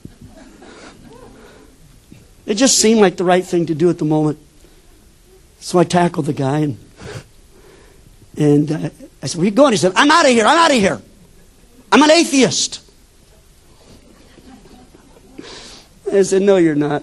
Speaker 1: It just seemed like the right thing to do at the moment. So I tackled the guy, and I said, "Where are you going?" He said, I'm out of here. I'm an atheist. I said, "No, you're not."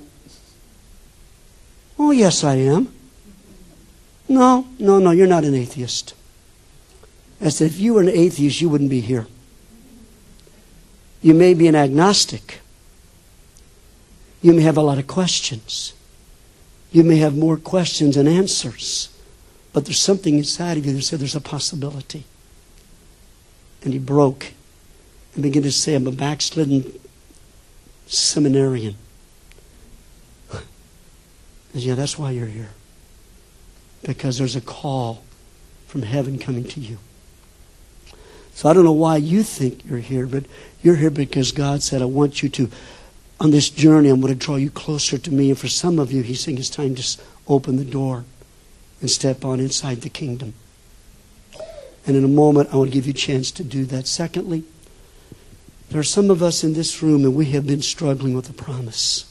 Speaker 1: "Oh, yes, I am." No, you're not an atheist. I said, "If you were an atheist, you wouldn't be here. You may be an agnostic. You may have a lot of questions. You may have more questions than answers. But there's something inside of you that said there's a possibility." And he broke and began to say, "I'm a backslidden seminarian." I said, "Yeah, that's why you're here. Because there's a call from heaven coming to you." So I don't know why you think you're here, but you're here because God said, "I want you to, on this journey, I'm going to draw you closer to me." And for some of you, He's saying it's time to open the door and step on inside the kingdom. And in a moment, I want to give you a chance to do that. Secondly, there are some of us in this room, and we have been struggling with the promise.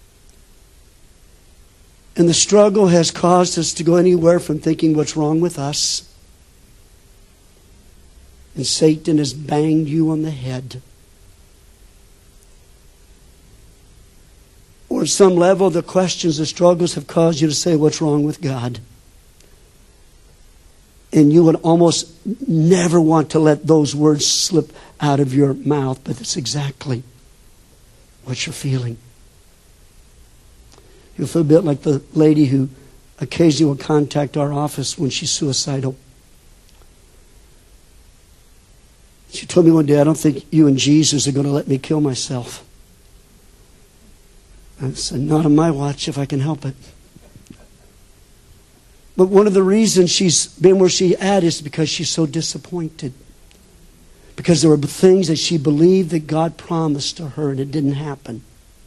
Speaker 1: And the struggle has caused us to go anywhere from thinking what's wrong with us. And Satan has banged you on the head. Or at some level, the questions, the struggles have caused you to say, what's wrong with God? And you would almost never want to let those words slip out of your mouth, but it's exactly what you're feeling. You'll feel a bit like the lady who occasionally will contact our office when she's suicidal. She told me one day, I don't think you and Jesus are going to let me kill myself. I said, not on my watch if I can help it. But one of the reasons she's been where she's at is because she's so disappointed. Because there were things that she believed that God promised to her and it didn't happen.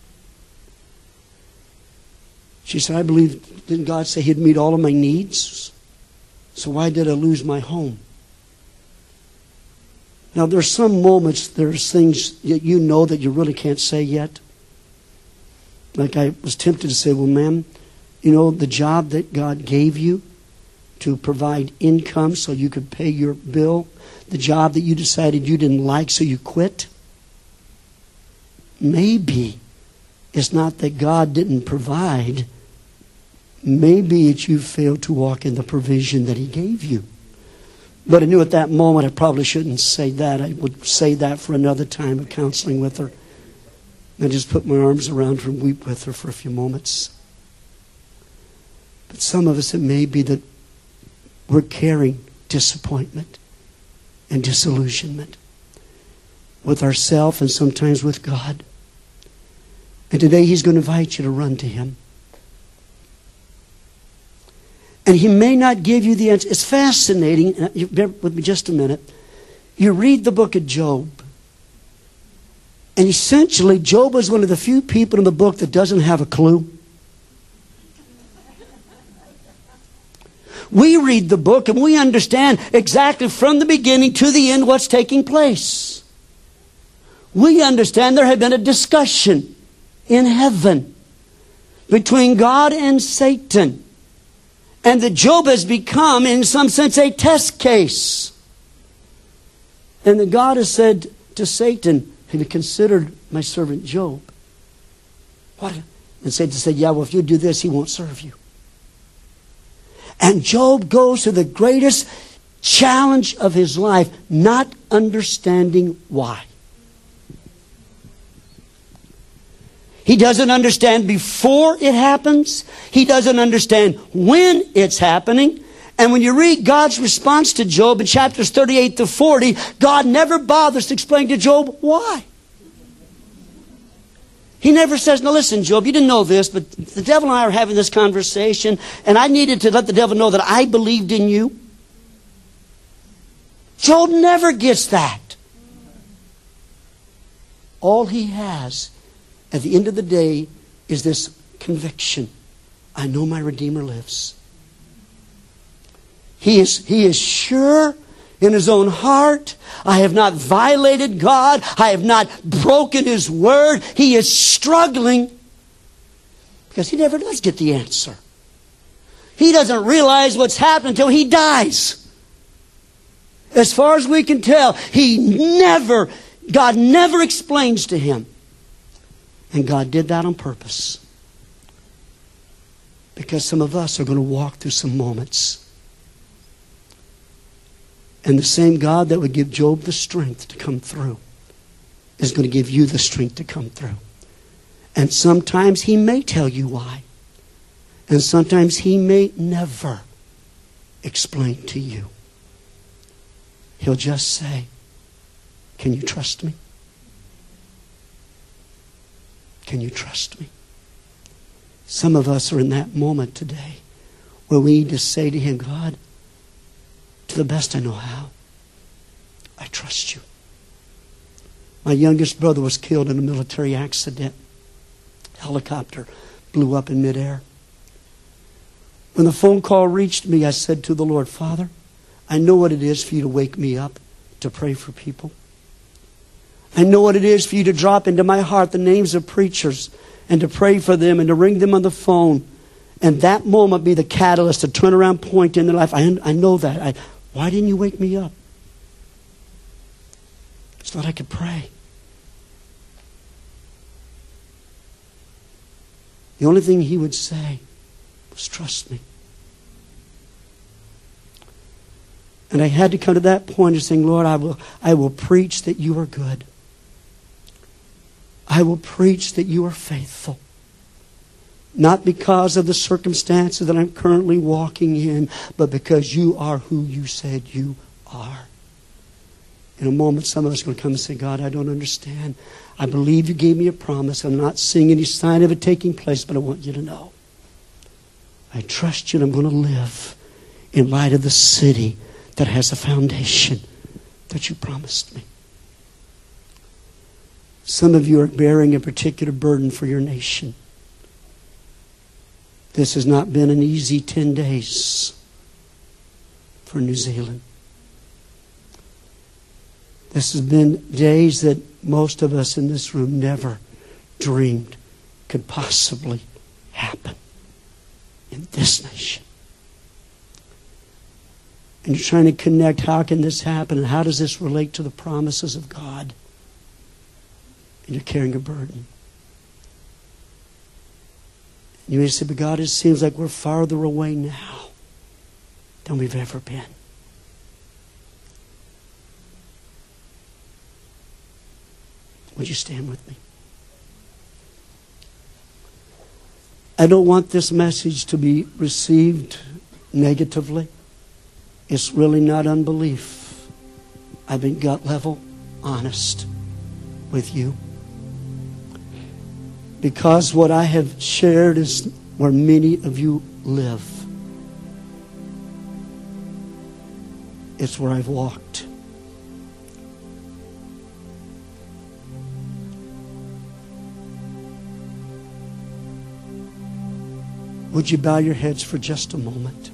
Speaker 1: She said, I believe, didn't God say He'd meet all of my needs? So why did I lose my home? Now there's some moments, there's things that you know that you really can't say yet. Like I was tempted to say, well, ma'am, you know, the job that God gave you to provide income so you could pay your bill, the job that you decided you didn't like so you quit, maybe it's not that God didn't provide. Maybe it's you failed to walk in the provision that He gave you. But I knew at that moment I probably shouldn't say that. I would say that for another time of counseling with her. I just put my arms around her and weep with her for a few moments. But some of us, it may be that we're carrying disappointment and disillusionment with ourselves and sometimes with God. And today He's going to invite you to run to Him. And He may not give you the answer. It's fascinating. Bear with me just a minute. You read the book of Job. And essentially, Job is one of the few people in the book that doesn't have a clue. We read the book and we understand exactly from the beginning to the end what's taking place. We understand there had been a discussion in heaven between God and Satan. And that Job has become, in some sense, a test case. And that God has said to Satan, have you considered my servant Job? What? And Satan said, yeah, well, if you do this, he won't serve you. And Job goes to the greatest challenge of his life, not understanding why. He doesn't understand before it happens. He doesn't understand when it's happening. And when you read God's response to Job in chapters 38 to 40, God never bothers to explain to Job why. He never says, now listen, Job, you didn't know this, but the devil and I are having this conversation, and I needed to let the devil know that I believed in you. Job never gets that. All he has at the end of the day is this conviction. I know my Redeemer lives. He is sure in his own heart. I have not violated God. I have not broken His word. He is struggling because he never does get the answer. He doesn't realize what's happened until he dies. As far as we can tell, God never explains to him. And God did that on purpose. Because some of us are going to walk through some moments. And the same God that would give Job the strength to come through is going to give you the strength to come through. And sometimes He may tell you why. And sometimes He may never explain to you. He'll just say, can you trust me? Can you trust me? Some of us are in that moment today where we need to say to Him, God, to the best I know how, I trust you. My youngest brother was killed in a military accident. Helicopter blew up in midair. When the phone call reached me, I said to the Lord, Father, I know what it is for you to wake me up to pray for people. I know what it is for you to drop into my heart the names of preachers and to pray for them and to ring them on the phone. And that moment be the catalyst to turn around point in their life. I know that. Why didn't you wake me up? So that I could pray. The only thing he would say was, trust me. And I had to come to that point of saying, Lord, I will preach that you are good. I will preach that you are faithful. Not because of the circumstances that I'm currently walking in, but because you are who you said you are. In a moment, some of us are going to come and say, God, I don't understand. I believe you gave me a promise. I'm not seeing any sign of it taking place, but I want you to know. I trust you and I'm going to live in light of the city that has a foundation that you promised me. Some of you are bearing a particular burden for your nation. This has not been an easy 10 days for New Zealand. This has been days that most of us in this room never dreamed could possibly happen in this nation. And you're trying to connect, how can this happen and how does this relate to the promises of God? And you're carrying a burden. And you may say, but God, it seems like we're farther away now than we've ever been. Would you stand with me? I don't want this message to be received negatively. It's really not unbelief. I've been gut level honest with you. Because what I have shared is where many of you live. It's where I've walked. Would you bow your heads for just a moment?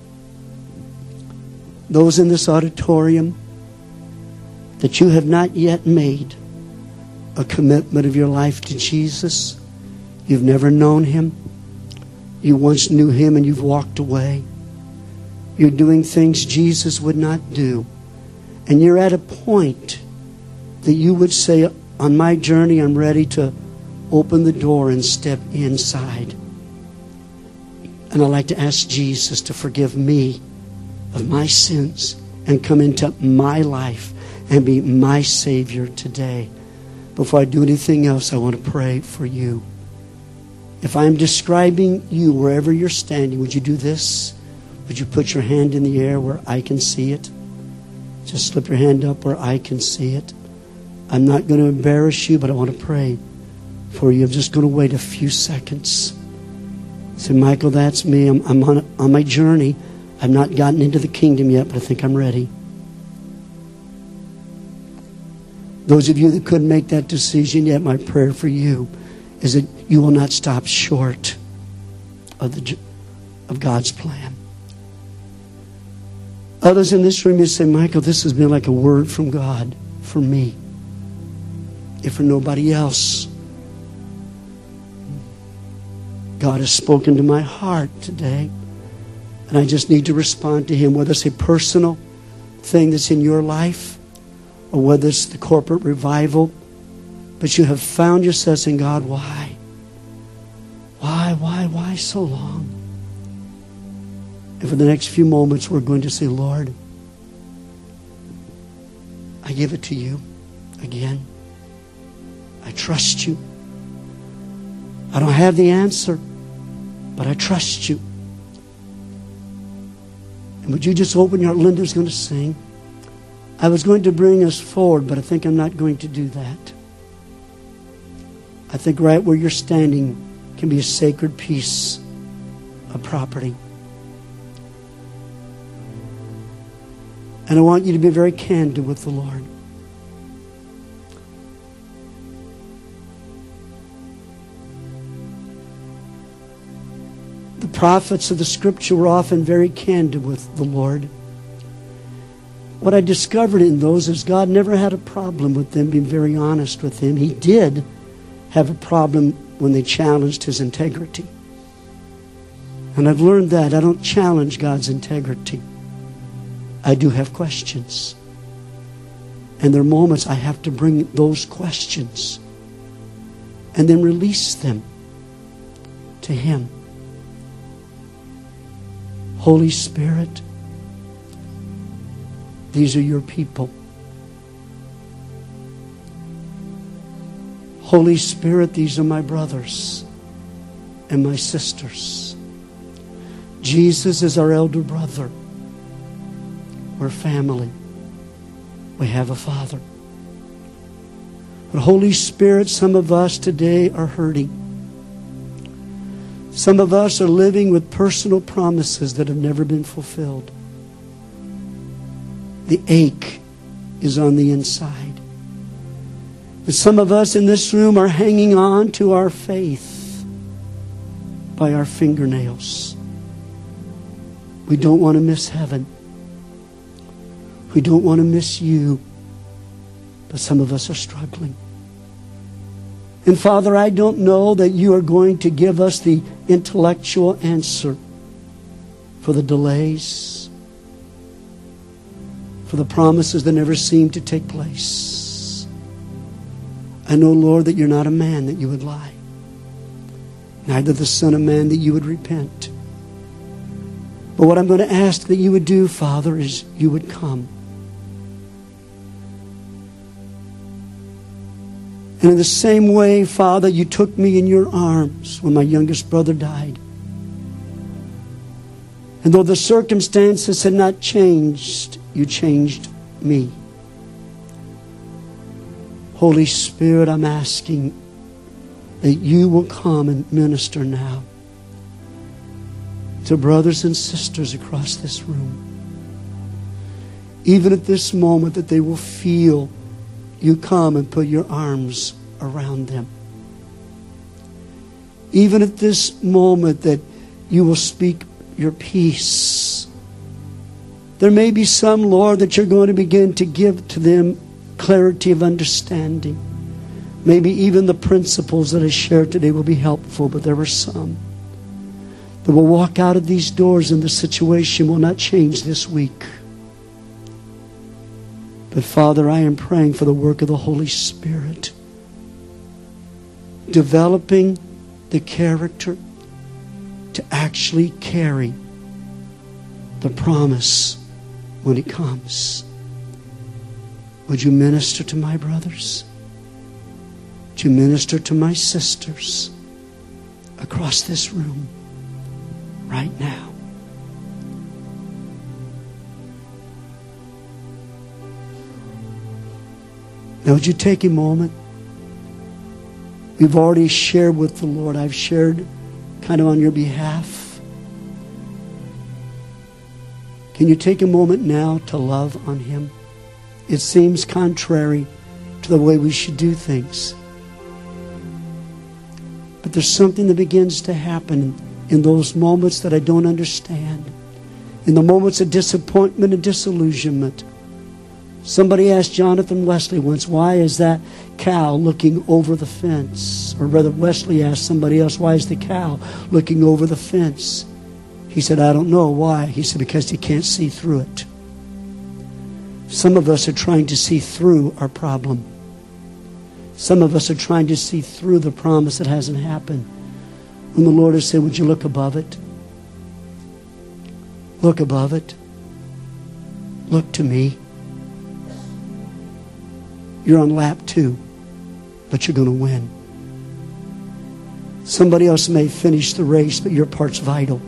Speaker 1: Those in this auditorium that you have not yet made a commitment of your life to Jesus, you've never known Him, you once knew Him and you've walked away, you're doing things Jesus would not do, and you're at a point that you would say, on my journey I'm ready to open the door and step inside. And I'd like to ask Jesus to forgive me of my sins and come into my life and be my Savior today. Before I do anything else, I want to pray for you. If I'm describing you wherever you're standing, would you do this? Would you put your hand in the air where I can see it? Just slip your hand up where I can see it. I'm not going to embarrass you, but I want to pray for you. I'm just going to wait a few seconds. Say, Michael, that's me. I'm on my journey. I've not gotten into the kingdom yet, but I think I'm ready. Those of you that couldn't make that decision yet, my prayer for you is that you will not stop short of God's plan. Others in this room, you say, Michael, this has been like a word from God for me, if for nobody else. God has spoken to my heart today, and I just need to respond to Him, whether it's a personal thing that's in your life or whether it's the corporate revival. But you have found yourself saying, God, why? Why so long? And for the next few moments, we're going to say, Lord, I give it to you again. I trust you. I don't have the answer, but I trust you. And would you just open your heart? Linda's going to sing. I was going to bring us forward, but I think I'm not going to do that. I think right where you're standing can be a sacred piece of property. And I want you to be very candid with the Lord. The prophets of the Scripture were often very candid with the Lord. What I discovered in those is God never had a problem with them being very honest with Him. He did have a problem when they challenged His integrity. And I've learned that I don't challenge God's integrity. I do have questions. And there are moments I have to bring those questions and then release them to Him. Holy Spirit, these are your people. Holy Spirit, these are my brothers and my sisters. Jesus is our elder brother. We're family. We have a Father. But Holy Spirit, some of us today are hurting. Some of us are living with personal promises that have never been fulfilled. The ache is on the inside. But some of us in this room are hanging on to our faith by our fingernails. We don't want to miss heaven. We don't want to miss you. But some of us are struggling. And Father, I don't know that you are going to give us the intellectual answer for the delays, for the promises that never seem to take place. I know, Lord, that you're not a man that you would lie, neither the Son of Man that you would repent. But what I'm going to ask that you would do, Father, is you would come. And in the same way, Father, you took me in your arms when my youngest brother died. And though the circumstances had not changed, you changed me. Holy Spirit, I'm asking that you will come and minister now to brothers and sisters across this room. Even at this moment, that they will feel you come and put your arms around them. Even at this moment, that you will speak your peace. There may be some, Lord, that you're going to begin to give to them clarity of understanding. Maybe even the principles that I shared today will be helpful, but there are some that will walk out of these doors and the situation will not change this week. But Father, I am praying for the work of the Holy Spirit, developing the character to actually carry the promise when it comes. Would you minister to my brothers? Would you minister to my sisters across this room right now? Now, would you take a moment? We've already shared with the Lord. I've shared kind of on your behalf. Can you take a moment now to love on Him? It seems contrary to the way we should do things. But there's something that begins to happen in those moments that I don't understand. In the moments of disappointment and disillusionment. Somebody asked Jonathan Wesley once, why is that cow looking over the fence? Or rather, Wesley asked somebody else, why is the cow looking over the fence? He said, I don't know. Why? He said, because he can't see through it. Some of us are trying to see through our problem. Some of us are trying to see through the promise that hasn't happened. When the Lord has said, would you look above it? Look above it. Look to me. You're on lap 2, but you're going to win. Somebody else may finish the race, but your part's vital.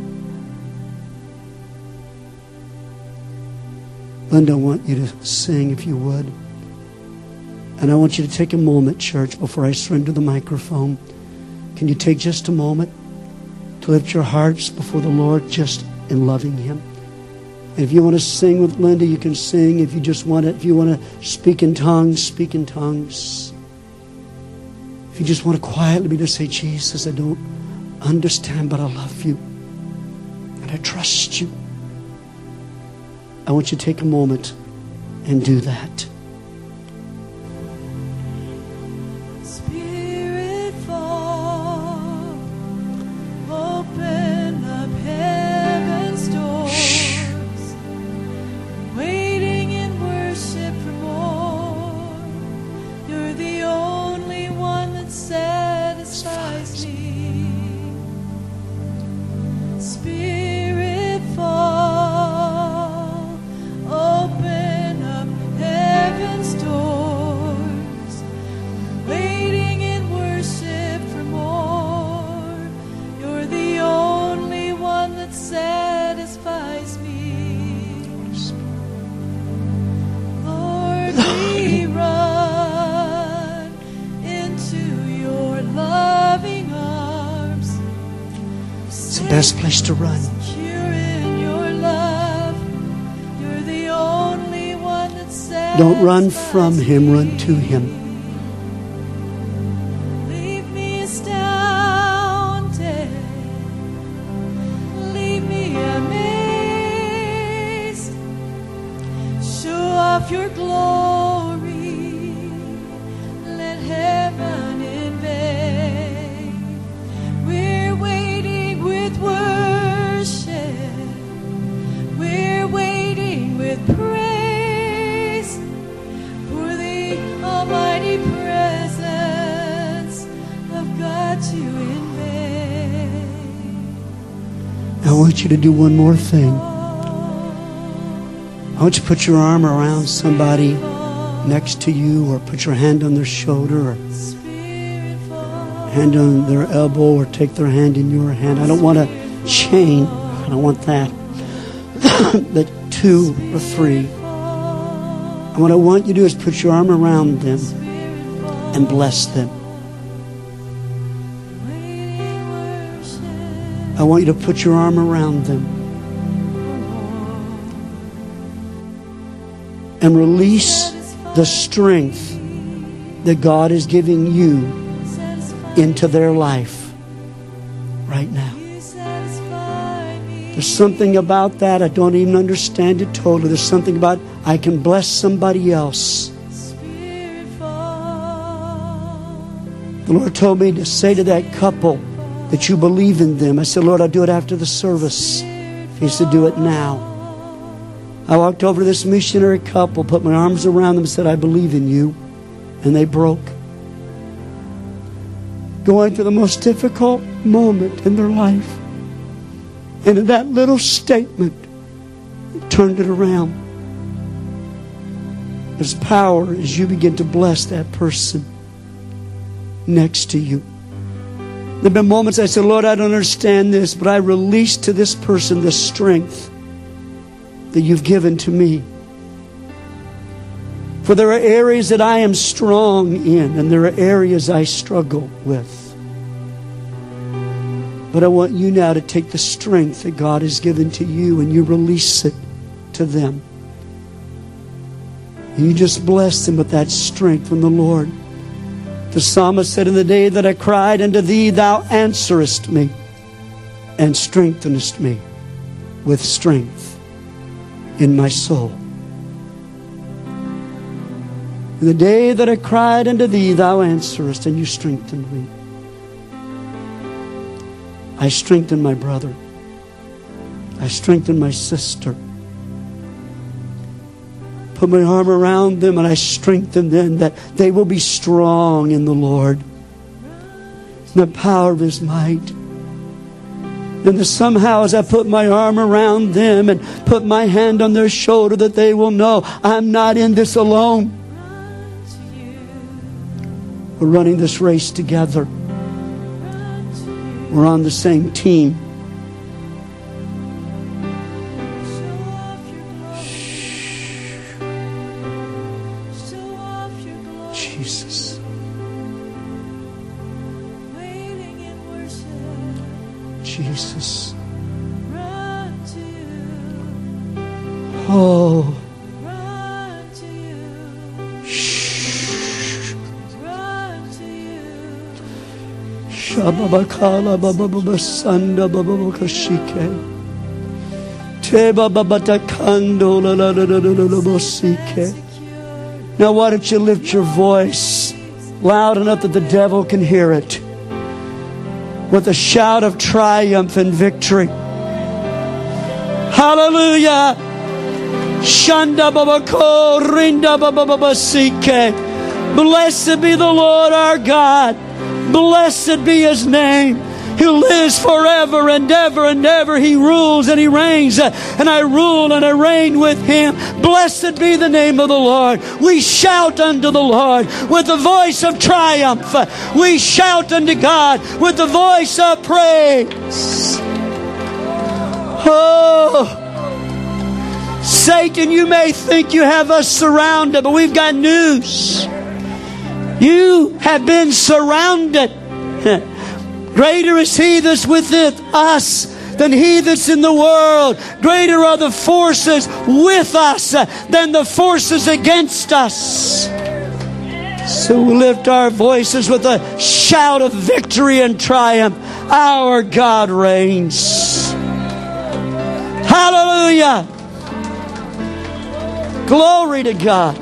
Speaker 1: Linda, I want you to sing if you would. And I want you to take a moment, church, before I surrender the microphone. Can you take just a moment to lift your hearts before the Lord just in loving Him? And if you want to sing with Linda, you can sing. If you just want to, if you want to speak in tongues, speak in tongues. If you just want to quietly be to say, Jesus, I don't understand, but I love you. And I trust you. I want you to take a moment and do that.
Speaker 2: Lord,
Speaker 1: It's the best place to run. Don't run from Him, run to Him.
Speaker 2: Leave me astounded. Leave me amazed. Show off your glory. Let heaven invade. We're waiting with worship. We're waiting with praise. Almighty presence of God to invade.
Speaker 1: I want you to do one more thing. I want you to put your arm around somebody next to you, or put your hand on their shoulder, or hand on their elbow, or take their hand in your hand. I don't want a chain. I don't want that. But 2 or 3. And what I want you to do is put your arm around them and bless them. I want you to put your arm around them and release the strength that God is giving you into their life right now. There's something about that. I don't even understand it totally. There's something about I can bless somebody else. The Lord told me to say to that couple that you believe in them. I said, Lord, I'll do it after the service. He said, do it now. I walked over to this missionary couple, put my arms around them and said, I believe in you. And they broke. Going through the most difficult moment in their life. And in that little statement, it turned it around. There's power as you begin to bless that person next to you. There have been moments I said, Lord, I don't understand this, but I release to this person the strength that you've given to me. For there are areas that I am strong in, and there are areas I struggle with. But I want you now to take the strength that God has given to you and you release it to them. And you just bless them with that strength from the Lord. The psalmist said, in the day that I cried unto thee, thou answerest me and strengthenest me with strength in my soul. In the day that I cried unto thee, thou answerest, and you strengthened me. I strengthen my brother. I strengthen my sister. Put my arm around them and I strengthen them that they will be strong in the Lord. In the power of His might. And that somehow as I put my arm around them and put my hand on their shoulder, that they will know I'm not in this alone. We're running this race together. We're on the same team. Jesus. Jesus. Oh. Shababakala bababa sanda babaka shike. Teba babata kando la la la la la bosike. Now why don't you lift your voice loud enough that the devil can hear it, with a shout of triumph and victory. Hallelujah. Shanda babako rinda bababa sike. Blessed be the Lord our God. Blessed be His name, who lives forever and ever and ever. He rules and He reigns, and I rule and I reign with Him. Blessed be the name of the Lord. We shout unto the Lord with the voice of triumph. We shout unto God with the voice of praise. Oh, Satan, you may think you have us surrounded, but we've got news. You have been surrounded. Greater is He that's within us than he that's in the world. Greater are the forces with us than the forces against us. So we lift our voices with a shout of victory and triumph. Our God reigns. Hallelujah. Glory to God.